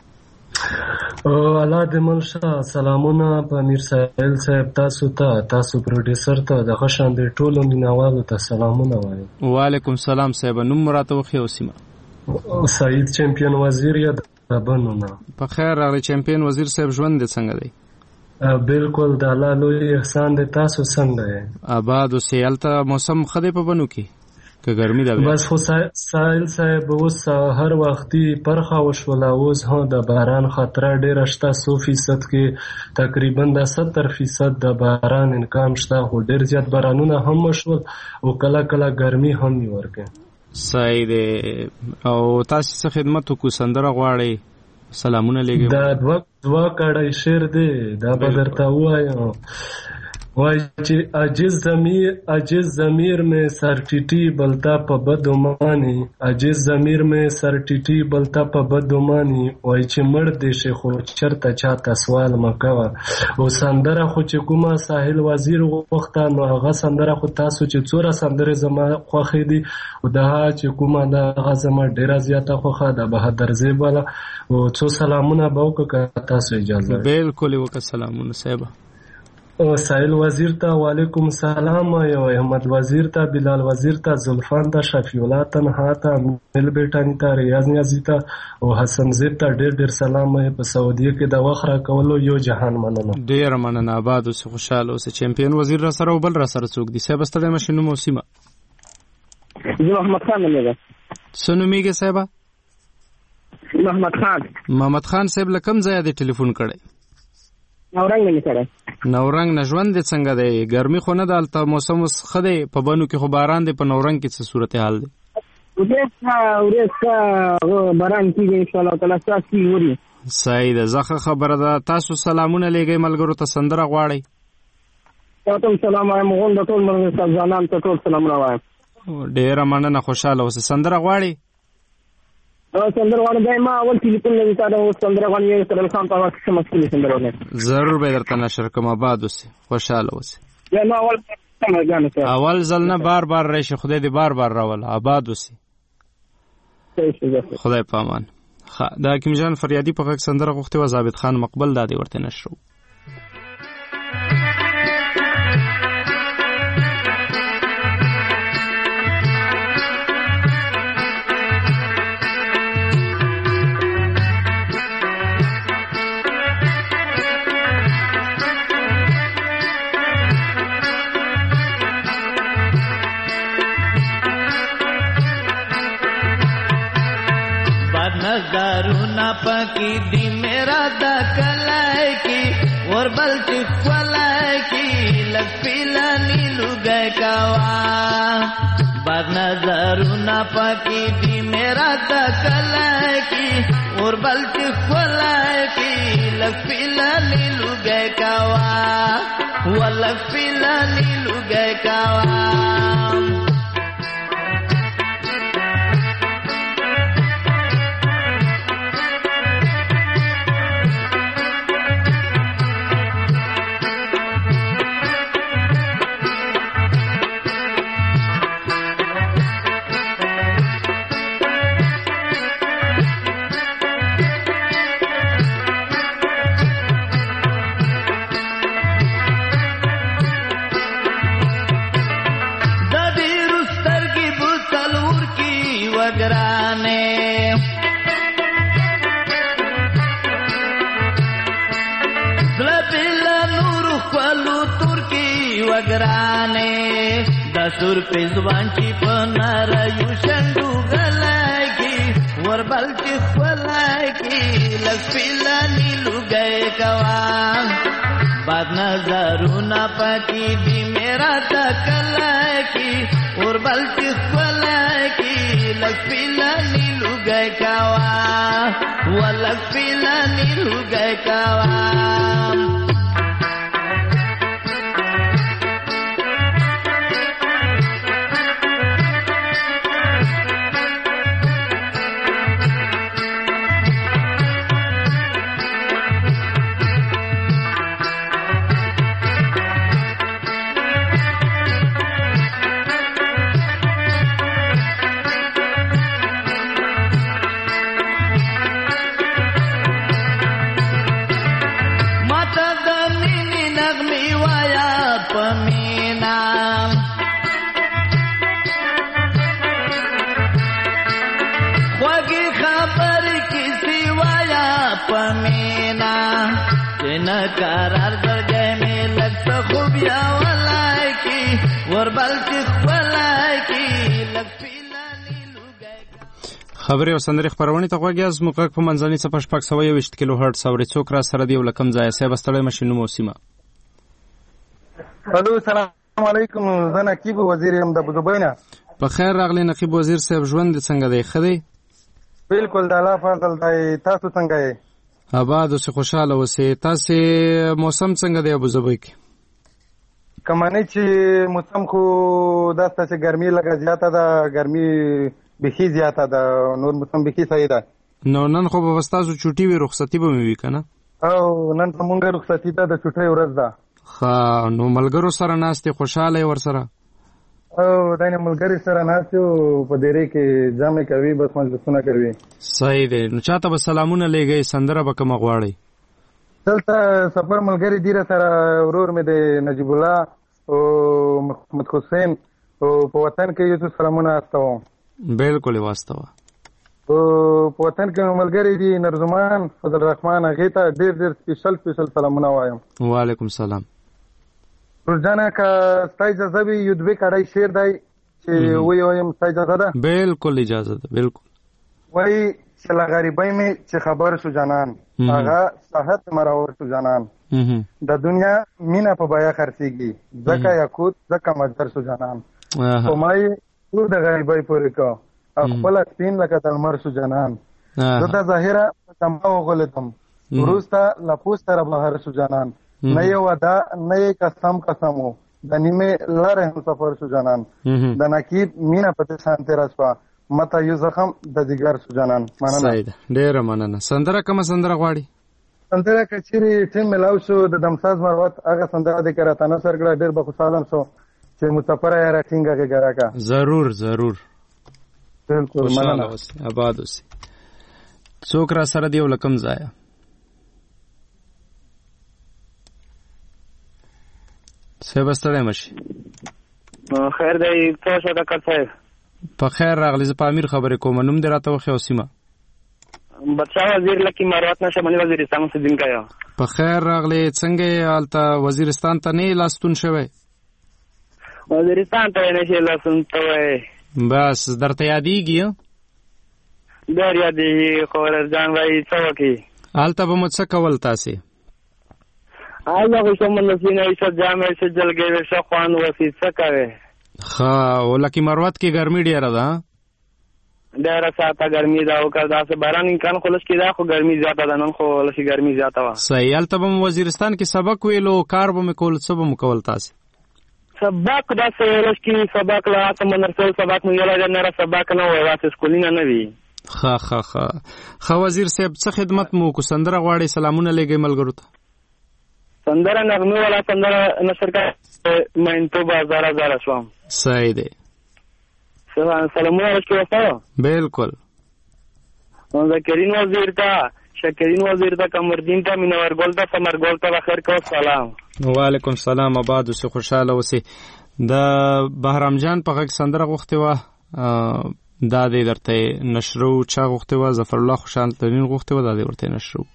Speaker 14: الله دې ملشه. سلامونه په امیر ساحل صاحب، تاسو پروډوسر ته د غشان د ټولو مینوالو ته سلامونه وایم.
Speaker 1: وعلیکم سلام صاحب. نوم راته وخی او سیمه؟
Speaker 14: سعید چمپیون وزیر یا د بنونه. په
Speaker 1: خیر راغلی چمپیون وزیر صاحب، ژوند دې څنګه دی؟
Speaker 14: بالکل د الله لوی احسان دی. تاسو څنګه یې؟
Speaker 1: آباد اوسئ. هلته موسم ښه دی په بنو کې که ګرمي ده؟
Speaker 14: بس خو ساحل صاحب اوس هر وختي پرخه وشوله، اوس د باران خطره ډېره شته. 100% کې تقریبا د 70% د باران امکان شته، خو ډېر زیات بارانونه هم وشول او کله کله ګرمي هم یې ورکړې.
Speaker 1: صحیح دی. او تاسو څه خدمت وکړو؟ سندره غواړئ؟ سلامونه لګي.
Speaker 14: دا دوه کړای شعر دی، دا به درته ووایم. وای چې عاجز ضمیر میں سر ټیټي بلتا په بدو مانی، عاجز ضمیر میں سر ټیټي بلتا په بدو مانی. وای چې مړ دې شي خو چرته چاته سوال مکوه. او سندره خو چې کومه ساحل وزیر وخته، نو هغه سندره خو تاسو چې څوره سندره زما خوښې دي، او دا چې کومه دا هغه زما ډېره زیاته خوښه ده، بهادر زیب والا. او څو سلامونه به وکړه تاسو اجازه؟
Speaker 1: بالکل وکړه سلامونه صاحب.
Speaker 14: ساحل وزیر ته وعلیکم سلام، یو احمد وزیر ته، بلال وزیر ته، زلفان ته، شفیع الله تنها ته، مل بیٹانی ته، ریاض نیازی ته او حسن زیب ته ډېر ډېر سلام. په سعودیه کې د وخت راکولو یو جهان مننه.
Speaker 1: ډېر مننه. آباد اوسئ، خوشحاله اوسئ. چمپیون وزیر را سره او بل را سره څوک دي صاحب؟ ستړی مشې نوم او سیمه؟
Speaker 15: زه محمد خان نومېږم.
Speaker 1: څه نومېږې صاحبه؟
Speaker 15: محمد خان.
Speaker 1: محمد خان صاحب له کوم ځایه دې ټلیفون کړی؟
Speaker 15: نورنګ نه کړی.
Speaker 1: نورنګ نه. ژوند دې څنګه دی؟ ګرمي خو نه ده هلته؟ موسم اوس ښه دی په بنو کې، خو باران دی. په نورنګ کې څه صورتحال دی؟
Speaker 15: ورېځ باران کېږي انشاءالله تعالی، ستاسو وري.
Speaker 1: صحیح ده. زه ښه خبره ده. تاسو سلامونه لېږئ ملګرو ته، سندره غواړئ؟
Speaker 15: تاسو سلام وایم، غونډه ټول ملګرو ځوانانو ته ټول سلامونه وایم.
Speaker 1: ډېره مننه، خوشحاله اوسئ. سندره غواړئ؟
Speaker 15: سندره غواړم. دا ما اول ټلیفون لري تا د سندره غواړم، سلام خان په وخت کې مسئله سندره غواړم.
Speaker 1: ضرور به درته نشر کوم. آباد اوسئ، خوشحاله اوسئ.
Speaker 15: یا نو
Speaker 1: اول ځل نه بار بار راشي، خدای دې بار بار راول. آباد اوسئ. خدای په امان. د حکیم جان فریادي په غږ سندره غوښتې وه، ثابت خان مقبل دا دې ورته نشرو.
Speaker 16: नजरुना पकी दी मेरा दा कलाई की और बल्टी फलाई की लग पीला नीलू गए कावा। बाद नजरुना पकी दी मेरा दा कलाई की और बल्टी फलाई की लग पीला नीलू गए कावा, वो लग पीला नीलू गए कावा। दसुर पे जुबानची पनार युषंडू गलागी वर बलची फलागी लक्ष्मीला नीलू गए कवा। बाद नजरू ना पाकी दी मेरा तकलागी और बलची फलागी लक्ष्मीला नीलू गए कवा, वो लक्ष्मीला नीलू गए कवा। बिना करार दरगह में लगता खूबिया वाला की وربل تخولا کی لګپیلا نیلو گای
Speaker 1: خبري او سندري خبرونه ته غوږیاز موږ په منځني صفه شپږ 120 کیلو هرټز اوري څوک را سره دی ولکم ځای سه بستړی ماشینو موسیمه.
Speaker 17: الو السلام علیکم زه نقیب وزیر ام د ابوظبی.
Speaker 1: په خیر راغلی نقیب وزیر صاحب، ژوند څنګه دی؟ ښه دی؟
Speaker 17: بالکل د الله فضل دی. تاسو څنګه یې؟
Speaker 1: آباد اوسې، خوشاله اوسې. تاسې موسم څنګه دی ابوظبی کې؟
Speaker 17: کمانه چې موسم خو داسته چې ګرمي لږه زیاته ده، ګرمي بخي زیاته ده، نور موسم بخي صحیح ده.
Speaker 1: نو نن خو به ستاسو چوټي وي، رخصتي به مې وي که نه؟
Speaker 17: او نن په مونږ رخصتي ده، د چوټۍ ورځ ده.
Speaker 1: ښه، نو ملګرو سره ناست یې، خوشحاله یې ورسره؟
Speaker 17: او دا نه ملګري سره ناست یو، په ډیرې کې جامې کوي، بس مجلسونه کوي.
Speaker 1: صحیح دی. نو چاته به سلامونه لیږئ، سندره به کومه غواړئ؟
Speaker 17: دلته سفر ملګري دی راسره، ورور مې دی نجیب الله او محمد حسین، او په وطن کې یو څه سلامونه استوم.
Speaker 1: بالکل یې واستوه.
Speaker 17: او په وطن کې ملګري دي نرزمان فضل الرحمن، هغې ته ډېر ډېر سپیشل سلامونه وایم.
Speaker 1: وعلیکم سلام.
Speaker 17: روزانه که ستا اجازه وي یو دوې کړی شعر دی چې ووایم، ستا اجازه ده؟
Speaker 1: بالکل اجازه ده، بالکل.
Speaker 17: وایي چې له غریبۍ مې چې خبر شو جانان، هغه صحت مراور شو جانان، د دنیا مینه په بیه خرڅېږي، ځکه یاقوت ځکه مجبر شو جانان، خو ما یې ټول د غریبۍ پورې کړ او خپله سپین لکه د لمر شو جانان. زه د ظاهره په تمه وغولېدم، وروسته له پوسته را بهر شو جانان، نه یې وعده نه یې قسم و، د نیمې لارې هم سفر شو جانان، د نقیب مینه په دې شان تېره شوه، مته یو زخم د جګر شو جانان. مننه.
Speaker 1: صحیح ده، ډېره مننه. سندره کومه سندره غواړي؟
Speaker 17: سندره که چیرې ټیم ملاو شو د دمساز مروت هغه سندره دې که راته نثر کړه، ډېر به خوشحاله شو چې مسافره یاره ټینګه غېږه راکړه.
Speaker 1: ضرور ضرور.
Speaker 17: بالکل.
Speaker 1: خوشحاله اوسې، اباد اوسې. څوک را سره دی او له کوم ځایه؟ صاحب ستړی مه شي.
Speaker 10: خیر دی، څه شو ډاکټر صاحب؟
Speaker 1: په خیر راغلی. زه په امیر خبرې کوم. نوم دې راته وښیه او سیمه؟
Speaker 10: بادشاه وزیر لکی مروت نه شمالي وزیرستان اوسېدونکی یم.
Speaker 1: په خیر راغلی. څنګه یې هلته وزیرستان ته نه یې لاستون شوی؟
Speaker 10: وزیرستان ته یې نه شي لاستون شوی.
Speaker 1: بس درته یادېږي؟
Speaker 10: ډېر یادېږي، خو جان وایي څه وکړي.
Speaker 1: هلته به مو څه کول تاسې؟
Speaker 10: هلته خو ښه مجلسونه وي، ښه جامې، ښه جلګې وي، ښه خوند وسي، څه کوې.
Speaker 1: ښه، او لکي مروت کې ګرمي ډېره ده؟
Speaker 10: ډېره ساعته ګرمي ده، او که داسې باران امکان خو لږ کېده، خو ګرمي زیاته ده، نن خو لږ ګرمي زیاته وه.
Speaker 1: صحیح. هلته به مو وزیرستان کې سبق ویلو، کار به مې کول، څه به مو کول تاسې؟
Speaker 10: سبق داسې لږ کې سبق له هڅه منرسل سبق مې ویلی دی، نره سبق نه وی، داسې سکولونه نه وي.
Speaker 1: ښه وزیر صاحب، څه خدمت مو وکړو؟ سندره غواړئ؟ سلامونه لیږئ ملګرو ته.
Speaker 10: سندره نغمې والا سندره نشر کړه، مینتوبه زاره شوم.
Speaker 1: صحیح دی.
Speaker 10: سلامونه ورکړي وسته.
Speaker 1: بالکل.
Speaker 10: ذکرین وزیر ته، شکرین وزیر ته، قمردین ته، مینورګل ته، ثمرګل ته بخیر کو. سلام.
Speaker 1: وعلیکم سلام. آباد اوسې، خوشحاله اوسې. د بهرام جان په غږ سندره غوښتې وه، دا دې درته نشرو. چا غوښتې وه؟ ظفرالله خوشحال ترین غوښتې وه، دا دې ورته نشرو.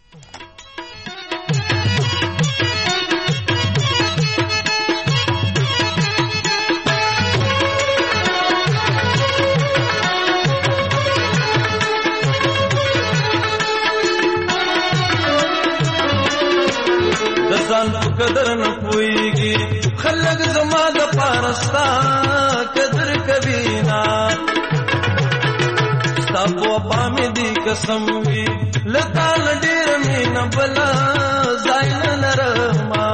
Speaker 11: ځان په قدر نه پوهېږي، خلک زما د پاره ستا قدر کوي نه، ستا په وفا مې دي قسم وي، له تا نه ډېره مینه بله ځای نه لرمه،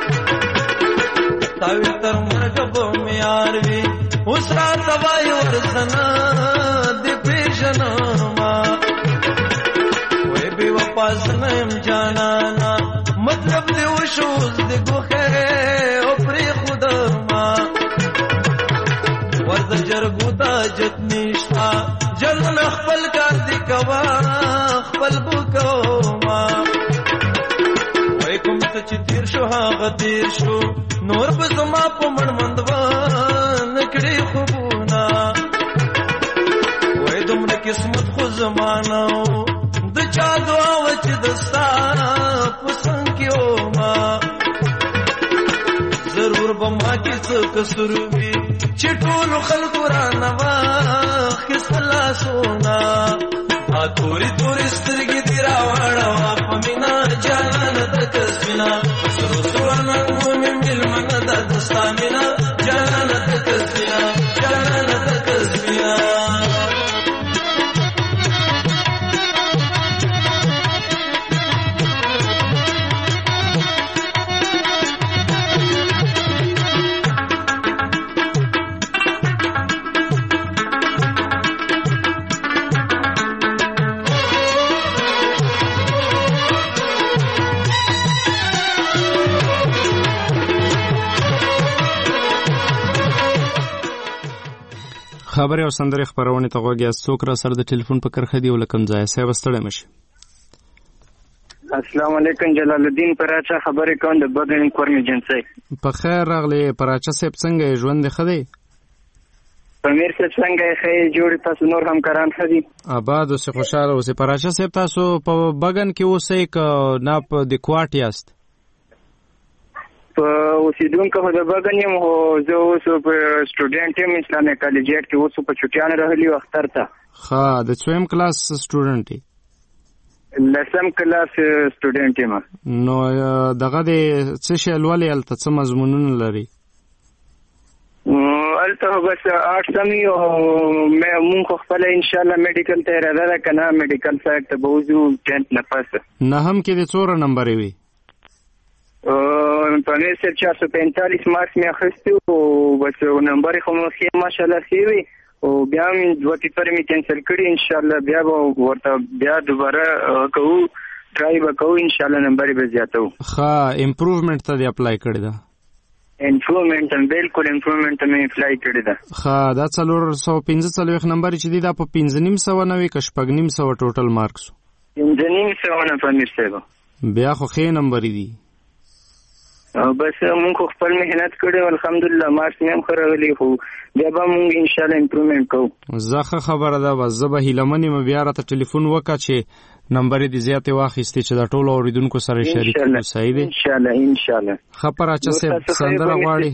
Speaker 11: ستا وي تر مرګه به مې یار وي، اوس راته وایي ورځه نه دې پېژنمه، وایي بې وفا زه نه یم جانانه، مطلب دې وشو اوس دې ګوښې او پرېښودمه، ورځه جرګو ته حاجت نشته، جلونه خپل کار دې کوه خپل به کومه، وایي کوم څه چې تېر شو هغه تېر شو، نور به زما په مړمند ونه کړي خوبونه، وایي دومره قسمت خو زما نه و، د چا دعا وه چې د ستا په څنګ کې
Speaker 16: بما کې څه قصور وي چې ټول خلکو را نوا خسلا سونا توري توري سترګې دی راوړا پمینا جانان د کسبنا سرو سرنا مومن ملمن د دستامینا جانان د کسبنا جانان د کسبنا
Speaker 1: خبرې او سندرې خپرونې ته غوږ یاست. څوک را سره د ټلیفون په کرښه دی ولکم ځای صاحب ستړی مشي.
Speaker 18: السلام علیکم جلال الدین پراچا خبرې کوم د بدن کورم ایجنسی.
Speaker 1: په خیر راغلی پراچا صاحب څنګه ژوند ښه دی؟
Speaker 18: پمیر صاحب څنګه ښه جوړ تاسو نور همکاران ښه دي؟
Speaker 1: آباد اوسې خوشاله اوسې. پراچا صاحب تاسو په بغن کې اوسئ که نه په د کوټ یاست؟
Speaker 18: په اوسیدونکو د بغن یم خو زه اوس په سټوډنټ یم اسلامي کالجیټ کې اوس په چټیان راغلی اختر ته.
Speaker 1: ښه د څویم کلاس سټوډنټ یې؟
Speaker 18: لسم کلاس سټوډنټ یم.
Speaker 1: نو دغه د څه شی لولې هلته څه مضمونونه لري؟
Speaker 18: هلته بس آرټس هم وي او مونږ خپله انشاءالله میډیکل ته اراده ده که نه میډیکل سایډ ته به وځو 10th نه پس.
Speaker 1: نهم کې د څومره نمبرې وي؟
Speaker 18: پمیر صاحب 445 مارکس مې اخیستي او بس نمبرې خو مو ښې ماشاءالله ښې وي او بیا مې 2 پیپرې مې کینسل کړي انشاءالله بیا به ورته بیا دوباره کوو ټرای به کوو انشاءالله نمبرې به زیاتوو.
Speaker 1: ښه امپروومنټ ته دې اپلای کړې ده؟
Speaker 18: امپروومنټ بالکل امپروومنټ مې اپلای کړې ده.
Speaker 1: ښه دا 445 نمبرې چې دي دا په 5,900 نه وي که 6,900 ټوټل مارکس؟
Speaker 18: 5,900 نه پمیر صاحب.
Speaker 1: بیا خو ښې نمبرې دي.
Speaker 18: بس مونږ خپل مهنت کړی الحمدلله مارکس مې هم ښه راغلي خو بیا به مونږ انشاءالله امپروومنټ کوو.
Speaker 1: زه ښه خبره ده بس زه به هیله من یم بیا راته ټلیفون وکړه چې نمبرې دې زیاتې واخیستې چې د ټولو اورېدونکو سره شریک کړو. صحیح دی
Speaker 18: انشاءالله.
Speaker 1: ښه پراچا صاحب سندره غواړي؟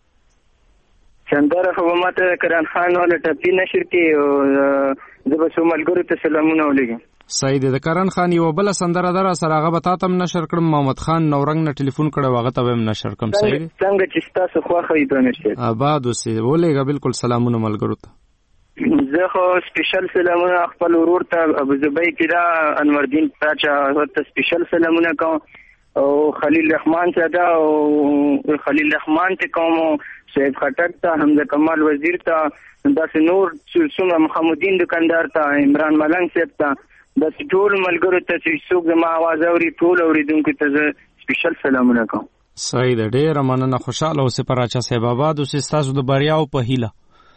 Speaker 18: سندره خو به ماته کران خان والا ټپي نشر کې زه به څو ملګرو ته سلامونه ولیږم.
Speaker 1: صحیح دی. د کرن خان یوه بله سندره ده راسره هغه به تا ته هم نشر کړم. محمد خان نورنګ نه ټلیفون کړی هغه ته به هم نشر کړم. صحیح دی
Speaker 18: څنګه چې ستاسو خوښه وي پمیر صاحب.
Speaker 1: آباد اوسې ولېږه بالکل سلامونه ملګرو ته.
Speaker 18: زه خو سپیشل سلامونه خپل ورور ته ابوظبي کې دا انوردین پاچا ته سپیشل سلامونه کوم او خلیل رحمان ته دا او خلیل رحمان ته کوم سید خټک ته حمزه کمال وزیر ته داسې نور څومره محمودین دکاندار ته عمران ملنګ صاحب ته داسې ټول ملګرو ته چې څوک زما اواز اوري ټول اورېدونکو ته زه سپیشل سلامونه کوم.
Speaker 1: صحیح ده ډېره مننه خوشحاله اوسې پراچا صاحب آباد اوسې ستاسو د بریاو په هیله.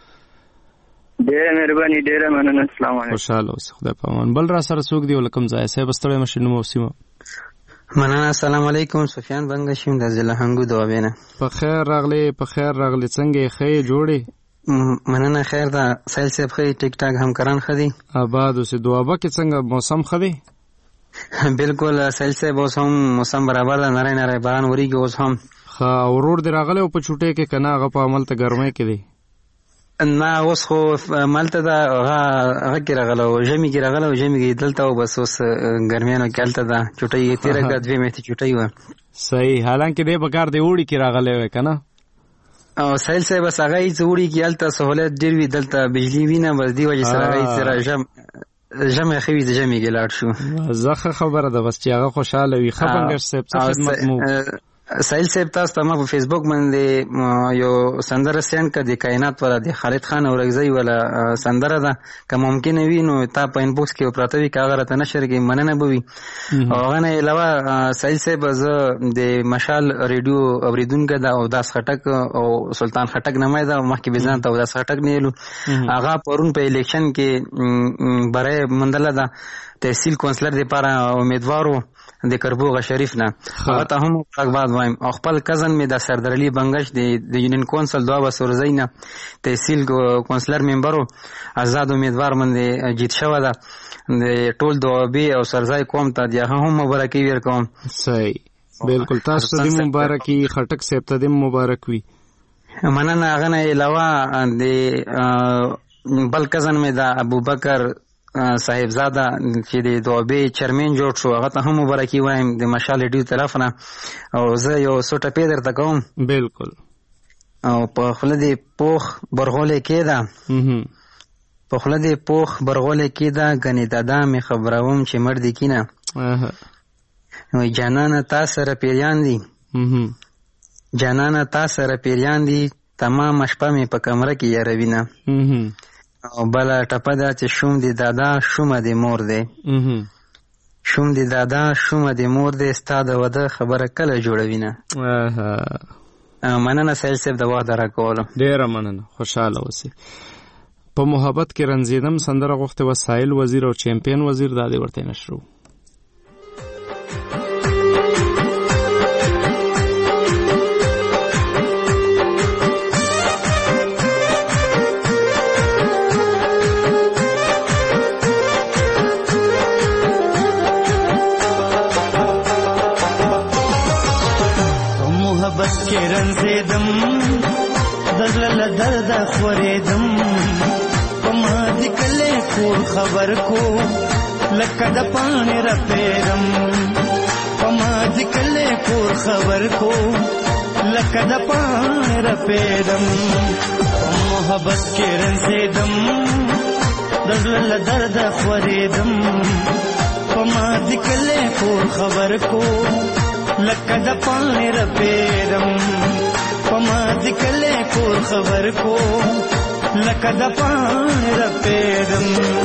Speaker 18: ډېره مهرباني ډېره مننه السلام علیکم.
Speaker 1: خوشحاله اوسې خدای په امان. بل را سره څوک دی ولکم ځای صاحب ستړی مشې نوم او سیمه؟
Speaker 19: مننه السلام علیکم سفیان بنګ شیم د ضلع هنګو دوابینه.
Speaker 1: په خیر راغلی په خیر راغلی څنګه یې ښه جوړې؟
Speaker 19: مننه خیر ده سایل صاحب ښه ټیک ټاک همکاران ښه دي؟
Speaker 1: آباد اوسې دوابه کې څنګه موسم ښه دی؟
Speaker 19: بالکل سایل صاحب اوس هم موسم برابر ده نری نری باران وریږي اوس هم.
Speaker 1: ښه ورور دې راغلی او په چوټۍ کې که نه هغه په عمل ته ګرمۍ کې دی؟
Speaker 19: نه اوس خو مالته ده هغه کې راغله او ژمي کې راغله او ژمي کې دلته او بس اوس ګرمیانو کې هلته ده چوټۍ یې تېره کړه 2 میاشتې چوټۍ وه.
Speaker 1: صحیح حالانکې دی به کار دی اوړي کې راغلی وی که نه؟
Speaker 19: او سایل صاحب بس هغه هېڅ اوړي کې هلته سهولیت ډېر وي دلته بجلي وي نه بس دې وجې سره هغه هېڅ سره ژمی ښه وي د ژمي کې لاړ شو.
Speaker 1: زه ښه خبره ده بس چې هغه خوشحاله وي. ښه بنګش صاحب څه خدمت مو؟
Speaker 19: سایل صاحب تاسو ته ما په فیسبوک باندې یو سندره سینډ کړه د کائنات والا د خالد خان اورګزی والا سندره ده که ممکنه وي نو تا په انبوکس کې پراته وي که هغه راته نشر کړي مننه به وي. او هغه نه علاوه سایل صاحب زه د مشال ریډیو اورېدونکی ده او داس خټک او سلطان خټک نمای ده مخکې به ځان ته داس خټک نه ویلو هغه پرون په الیکشن کې برای مندله ده تحصیل کونسلر دپاره امیدوارو د کربوغه شریف نه هغه ته هم مبارکباد وایم او خپل کزن مې د سردار علي بنګش د یونین کونسل دوه بسورزی نه تحصیل کونسلر ممبرو آزاد امیدوار باندې جیت شوی ده د ټول دوابي او سرزای قوم ته د هغه هم مبارکي ورکوم.
Speaker 1: صحیح بالکل تاسو ته دې مبارکي خټک صاحب ته دې مبارک وي.
Speaker 19: مننه. هغه نه علاوه د بل کزن مې د ابوبکر صاحبزاده چې د دوابې چرمین جوړ شو، هغه ته هم مبارکي وایم د مشال ریډیو طرف نه. او زه یو څو ټپې درته کوم.
Speaker 1: بالکل.
Speaker 19: او په خوله دې پوخ برغولی کېده، په خوله دې پوخ برغولی کېده، ګنې دادا مې خبروم چې مړ دې کینه. وایي جانانه تا سره پیریان دي، جانانه تا سره پیریان دي، تمام شپه مې په کمره کې یاروینه. او بله ټپه ده چې شوم دی دادا شومه دی مور دی، شوم دی دادا شومه دی مور دی، ستا د واده خبره کله جوړوینه. مننه سهیل صاحب د وخت د راکولو.
Speaker 1: ډېره مننه، خوشحاله اوسئ. په محبت کې رنځېدم سندره غوښتې وه ساحل وزیر او چمپین وزیر، دا دې ورته نشرو.
Speaker 16: کې رنځېدم دزله درد خورېدم، په ما دې کلی کور خبر کو لکه د پاڼې رپېدم، په ما دې کلی کور خبر کو لکه د پاڼې رپېدم. په محبت کې رنځېدم دزله درد خورېدم، په ما دې کلی کور خبر کو لکه د پاڼې رپېدم، په ما دې کلی کور خبر کو لکه د پاڼې رپېدم.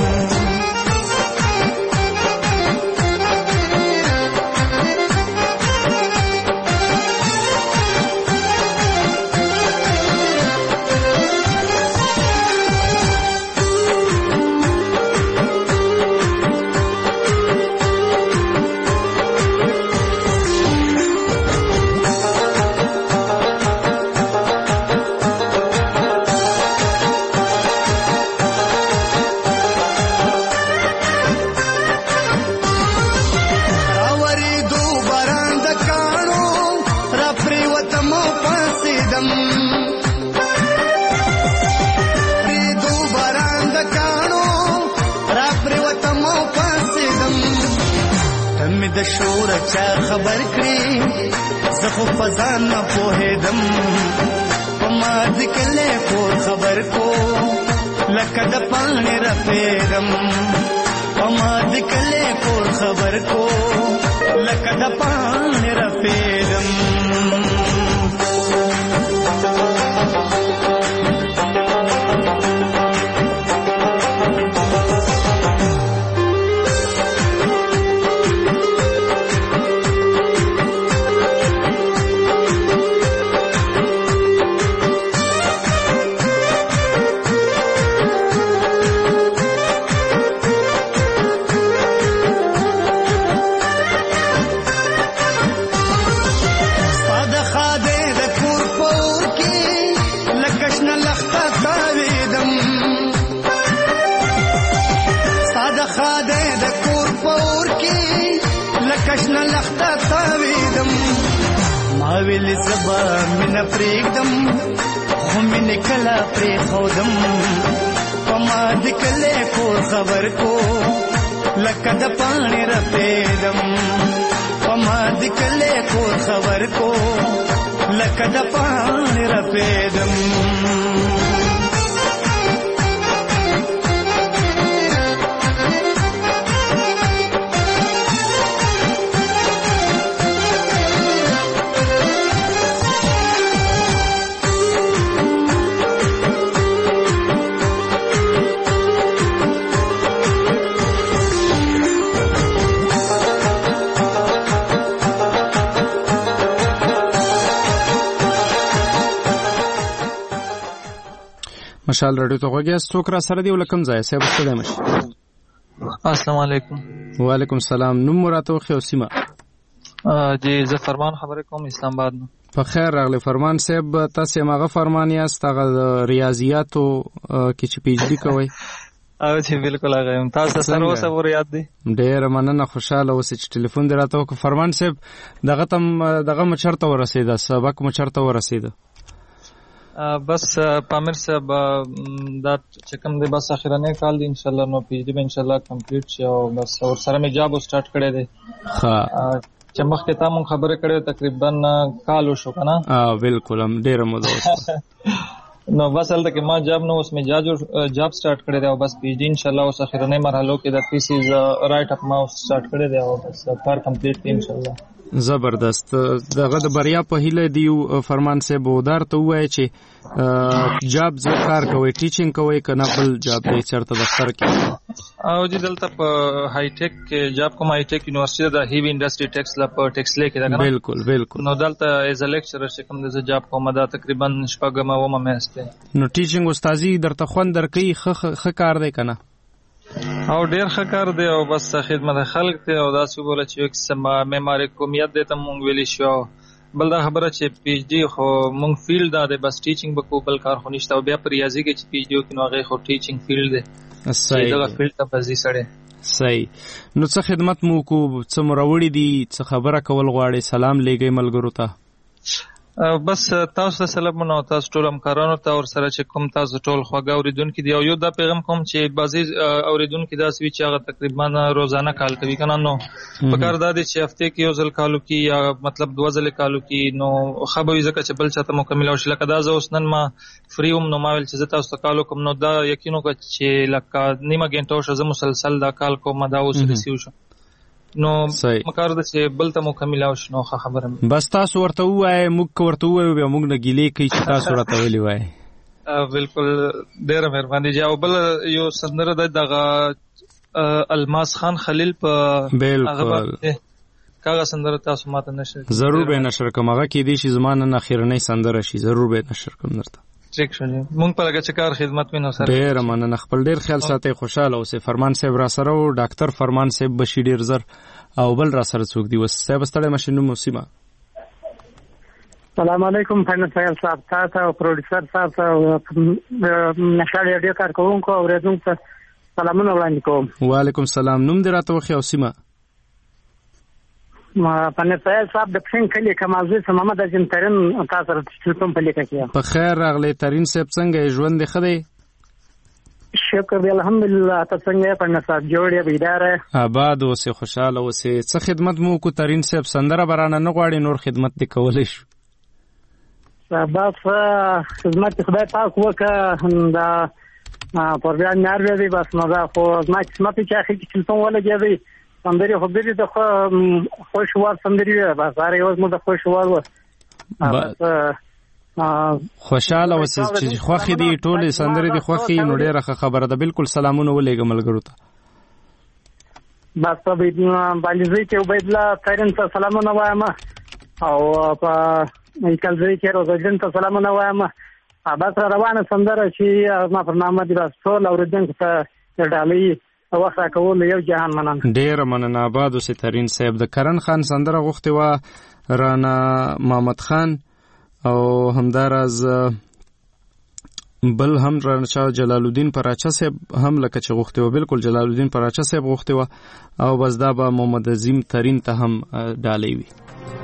Speaker 16: د شور چا خبر کړي زه خو فزان نه پوهېدم، په ما دې کلی کور خبر کو لکه د پاڼې رپېدم، په ما دې کلی کور خبر کو لکه د پاڼې رپېدم. ویل سبا مینه پرېږدم خو مینې کله پرېښودم، په ما دې کلی کور خبر کو لکه د پاڼې رپېدم، په ما دې کلی کور خبر کو لکه د پاڼې رپېدم.
Speaker 1: مشال رادیو ته غوږی څوک را سره دی ولکم ځای صاحب ستړی مشي.
Speaker 20: السلام علیکم.
Speaker 1: وعلیکم السلام. نوم مراته خو سیمه
Speaker 20: جی زه فرمان خبرې کوم اسلام آباد نه.
Speaker 1: په خیر راغلی فرمان صاحب، تاسو ماغه فرمان یاست هغه ریاضیاتو کې چې پی ایچ ډی کوي؟
Speaker 20: او چې بالکل هغه هم تاسو سره اوسه ور یاد دي.
Speaker 1: ډېر مننه، خوشاله اوسئ چې ټلیفون دی راته وکړ. فرمان صاحب دغه تم دغه مچرته ورسېده، سبق مچرته ورسېده.
Speaker 20: بس پامیر صاحب دا چې کوم دی بس اخرنی کال دی ان شاء الله نو پی ایچ ډی به ان شاء الله کمپلیټ شي او بس اور سره مې جاب سٹارټ کړی دی. ها چې مخکې تا مون خبره کړې تقریبا کال وشو کنه.
Speaker 1: بالکل هم ډیره موده
Speaker 20: نو بس هلته کې ما جاب نو اوس مې جاب سٹارټ کړی دی او بس پی ایچ ډی ان شاء الله اوس اخرنی مرحلو کې د تھیسیس رائټ اپ ما سٹارټ کړی دی او بس کار کمپلیټ دی ان شاء الله.
Speaker 1: زبردست. دغه د بریا په هیله دی فرمان صاحب ودار ته وایي چې جاب زو کار کوي ټیچینګ کوي کنه بل جاب دی چرته دفتر کې
Speaker 20: او جی دلته په های ټیک کې جاب کوم های ټیک یونیورسيټي د هیوی انډستری ټیکس لا په ټیکس لیکي دا کنه. بالکل نو دلته ایز ا لیکچرر چې کوم د جاب کوم دا تقریبا شپږم او مېسته
Speaker 1: نو ټیچینګ استادي درته خوند درکې خ کار دی کنه
Speaker 20: او ډیر ښه کار دی او بس خدمت خلک ته او دا څه بوله چې یک سم معماري قومیت دی ته مونږ ویلی شو بل دا خبره چې پی ایچ ډی خو مونږ فیلډ دا دی بس ټیچینګ به کو بل کار خو نشته او بیا پر ریاضي کې چې پی ایچ ډی کې نو هغه خو ټیچینګ فیلډ دی صحیح دا فیلډ ته بزي سړی
Speaker 1: صحیح. نو څه خدمت مو کو څه مروړی دي څه خبره کول غواړي سلام لګي ملګرو ته
Speaker 20: بس تاسو ته سلام نو تاسو ټول همکارانو ته او سره چې کوم تاسو ټول خواږه اوریدونکو دی او یو دا پیغام کوم چې بعضی اوریدونکو دا سوي چې هغه تقریبا روزانه کال کوي کنه نو پکار دا دي چې هفته کې یو ځل کالو کې یا مطلب دوه ځله کالو کې نو خبرې ځکه چې بل چاته مکمل او شل کدا زه اوس نن ما فری هم نو ما ویل چې تاسو ته کالو کوم نو دا یقینو چې لکه نیمه غنټه شو زه مسلسل دا کال کوم دا اوس رسیو شو نو مکار د چې بل ته مکمل او شنو خبره
Speaker 1: بس تاسو ورته وای موږ ورته وای بیا موږ نه ګیلې کوي چې تاسو ورته ویلی وای.
Speaker 20: بالکل ډیره مهرباني جاو بل یو سندره د الماس خان خلیل په
Speaker 1: بالکل
Speaker 20: کاغه سندره تاسو ماته نشر
Speaker 1: ضرور به نشر کوم هغه کې دي چې زمانه نه اخرنی سندره شي ضرور به نشر کوم درته
Speaker 20: ٹھیک شو مونږ په لګه چې کار خدمت وینو سره
Speaker 1: ډیر مننه خپل ډیر خیال ساتي خوشاله اوسه. فرمان صاحب را سره او ډاکټر فرمان صاحب بشي ډیر زر او بل را سره څوک دی وس صاحب ستړی ماشینو موسیما.
Speaker 15: السلام علیکم فنان صاحب تاسو او پروډوسر صاحب نشاړ ډیر کار کوونکو او ورته سلامونه وړاندې کوم.
Speaker 1: وعلیکم السلام. نوم دې راته وخی او سیمه
Speaker 15: ما فنان صاحب د پښین کلی کمازوی سم محمد اجن ترن تاسو ته په لیکه کې
Speaker 1: په خیر راغلی ترین صاحب څنګه ژوند خدای
Speaker 15: شکر الحمدلله تاسو څنګه فنان صاحب جوړه بيدار
Speaker 1: آباد اوسه خوشاله اوسه. څه خدمت مو کو ترین صاحب سندره برانه نه غواړي نور خدمت دې کولای شو
Speaker 15: بس خدمت خدای پاک وکړه دا پروګرام نار دی بس نو دا خو ما قسمت چې اخی چې څنګه ولګي سندري خو دې د خوشوال سندري بس هر یو مو د خوشوال و
Speaker 1: خوشاله وسه چې خوخي دي ټول سندري دي خوخي نو ډیره خبره ده. بالکل سلامونه ولېګم ملګرو ته
Speaker 15: بس په باندې چې عبید الله ترين ته سلامونه وایم او په میکل زوی چې روزګن ته سلامونه وایم بس روانه سندره چې ما برنامه دي بس ټول اوریدونکو ته ډالۍ وخت کول یو جهان مننه.
Speaker 1: ډیر مننه آباد اوسه ترين صاحب. د کرن خان سندره غوښتي و رانا محمد خان او همدارز بل هم رانا جلال الدین پراچا صاحب هم لکه چې غوښتي و بالکل جلال الدین پراچا صاحب غوښتي و او بس دا به محمد عظیم ترين ته هم ډالۍ وي.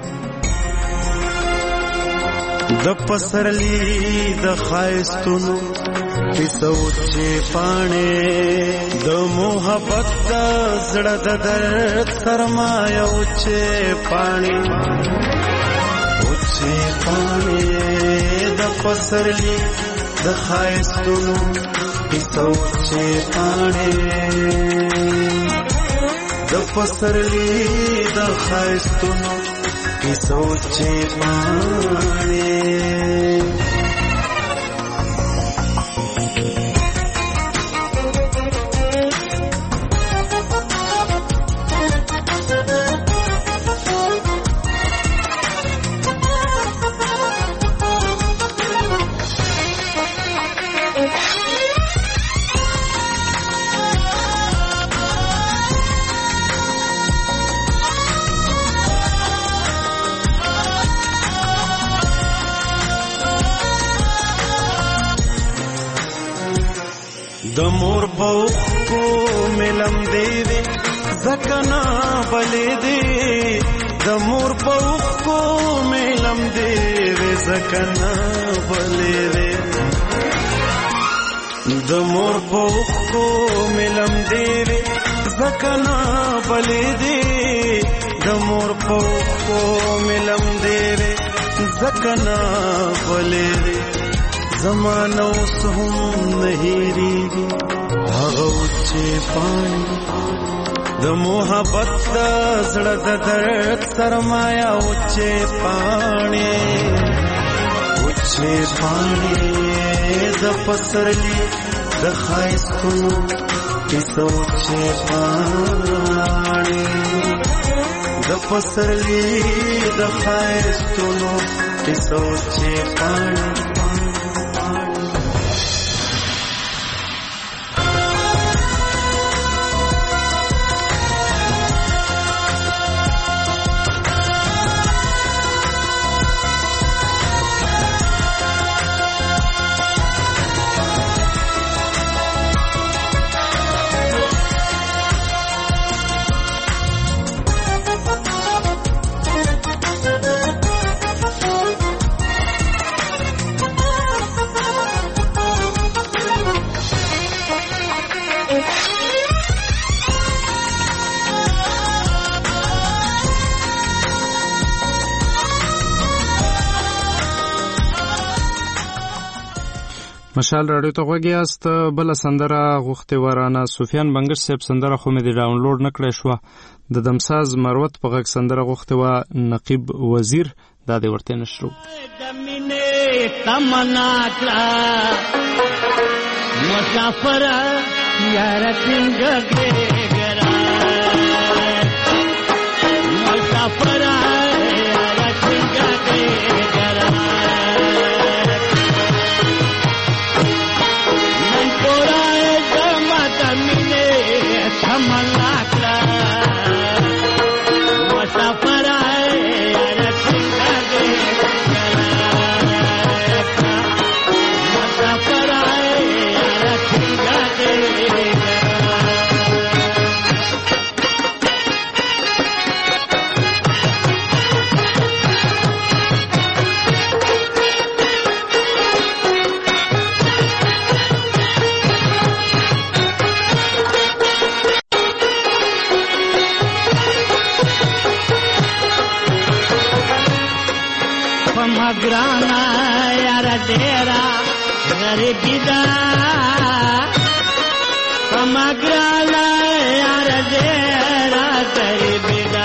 Speaker 11: د پسرلی د خایستونو کیسو چې پاڼې د محبت د زړه د درد سرمایه او چې پاڼې د پسرلی د خایستونو کیسو چې پاڼې د پسرلی د خایستونو کیسو چې پاڼې د مور په ملم دی وی زکنا بلې دی د مور په ملم دی وی زکنا بلې د مور په خو ملم دی زکنا بلې دی د مور په خو ملم دی زکنا بلې دی زمانو سهم نهيريږي هغه چې پانی د محبت زړه د درد سرمایا اوچې پانی د پسرلی د خایستونو کیسو چې پانی د پسرلی د خایستونو کیسو چې پانی
Speaker 1: مشال راډیو ته غوږی یاست. بله سندره غوښتې ورانه سفیان بنګش صاحب سندره خو مې د ډاونلوډ نه کړی شوه. د دمساز مروت په غږ سندره غوښتې وه نقیب وزیر. دا دې ورته نشرو
Speaker 16: د مینې تمنا کړه مسافر یار څنګه ګرا مسافر یار څنګه ګرا تمنا کړه مسافر یار څنګه مسافر یار څنګه گرانا یار ډیرا غریبی دا کما گرانا یار ډیرا غریبی دا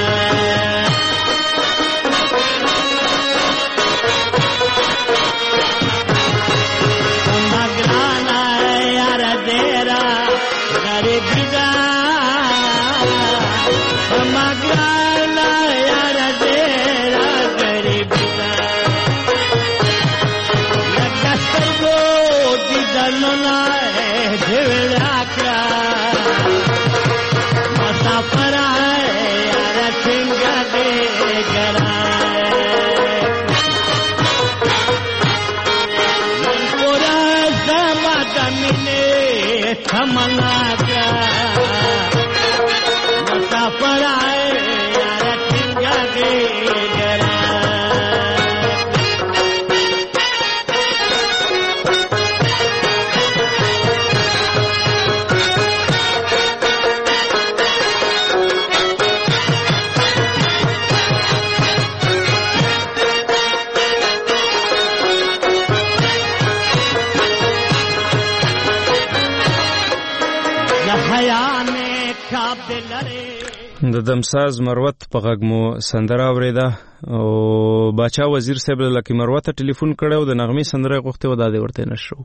Speaker 16: کما گرانا یار ډیرا غریبی دا کما گرانا یار ډیرا غریبی دا دلنا جوړا کړه مسافر یار څنګه دې ګرا نن پورا زما د مینې تمنا کړه مسافر یار څنګه دې ګرا
Speaker 1: د دمساز مروت په غږ مو سندره اورېده او باچا وزیر صاحب لکه مروت ته ټلیفون کړی او د نغمې سندره غوښتې و. دا دې ورته نشرو.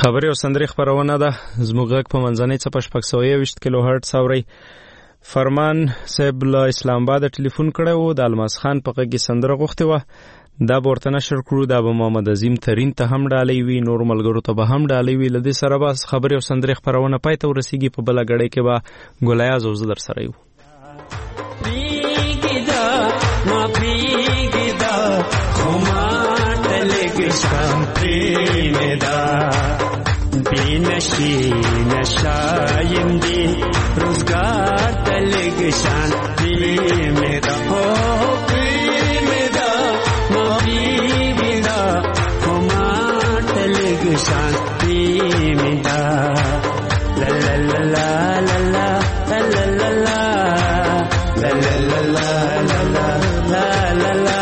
Speaker 1: خبري او سندري خبرونه ده زموږ غږ په منځنۍ څپه 620 کیلو هرټز اوري. فرمان صاحب له اسلام آباد ټلیفون کړی و، د الماس خان په غږ کې سندره غوښتې وه، دا به ورته نشر کړو. دا به محمد عظیم ترین ته هم ډالۍ وي، نور ملګرو ته به هم ډالۍ وي. له دې سره به خبرې او سندرې خپرونه پای ته ورسېږي. په بله ګړۍ کې به ګلایاز او زه در سره یو.
Speaker 21: بینشی نشایم دی روزگار تلگ شان میدا ہو میدا میدا ہما تلگ شان میدا لا لا لا لا لا لا لا لا لا لا لا لا لا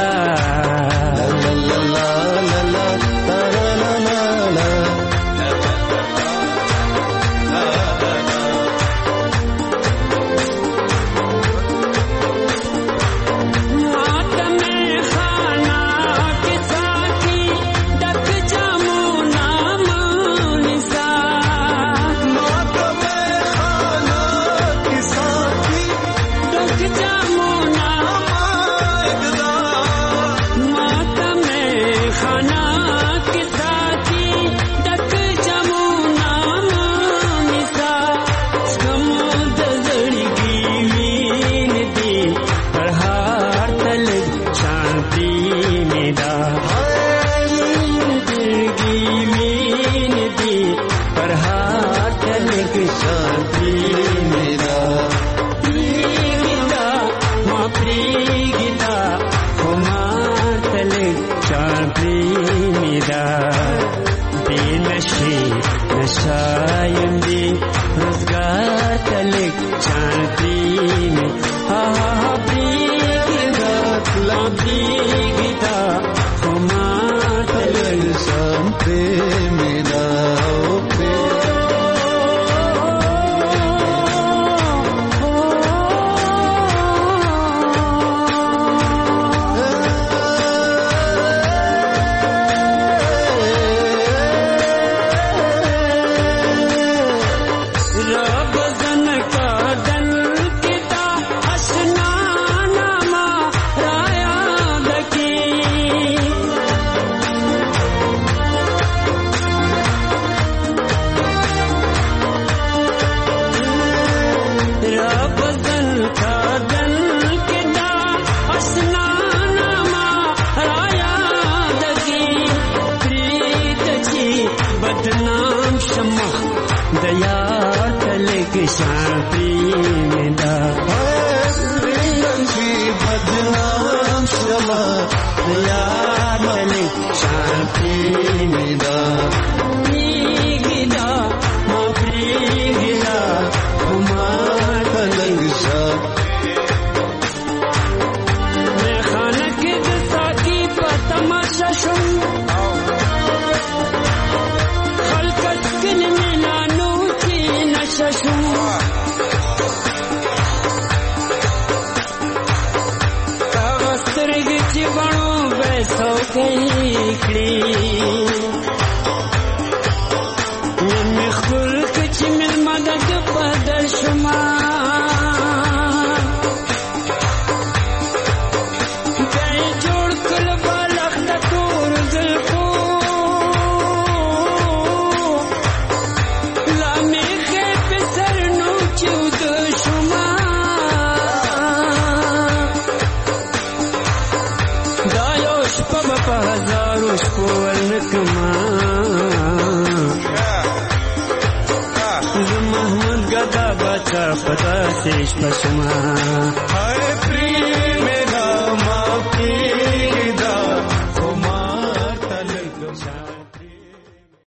Speaker 21: محمود گدا بچا پتا سیش پشما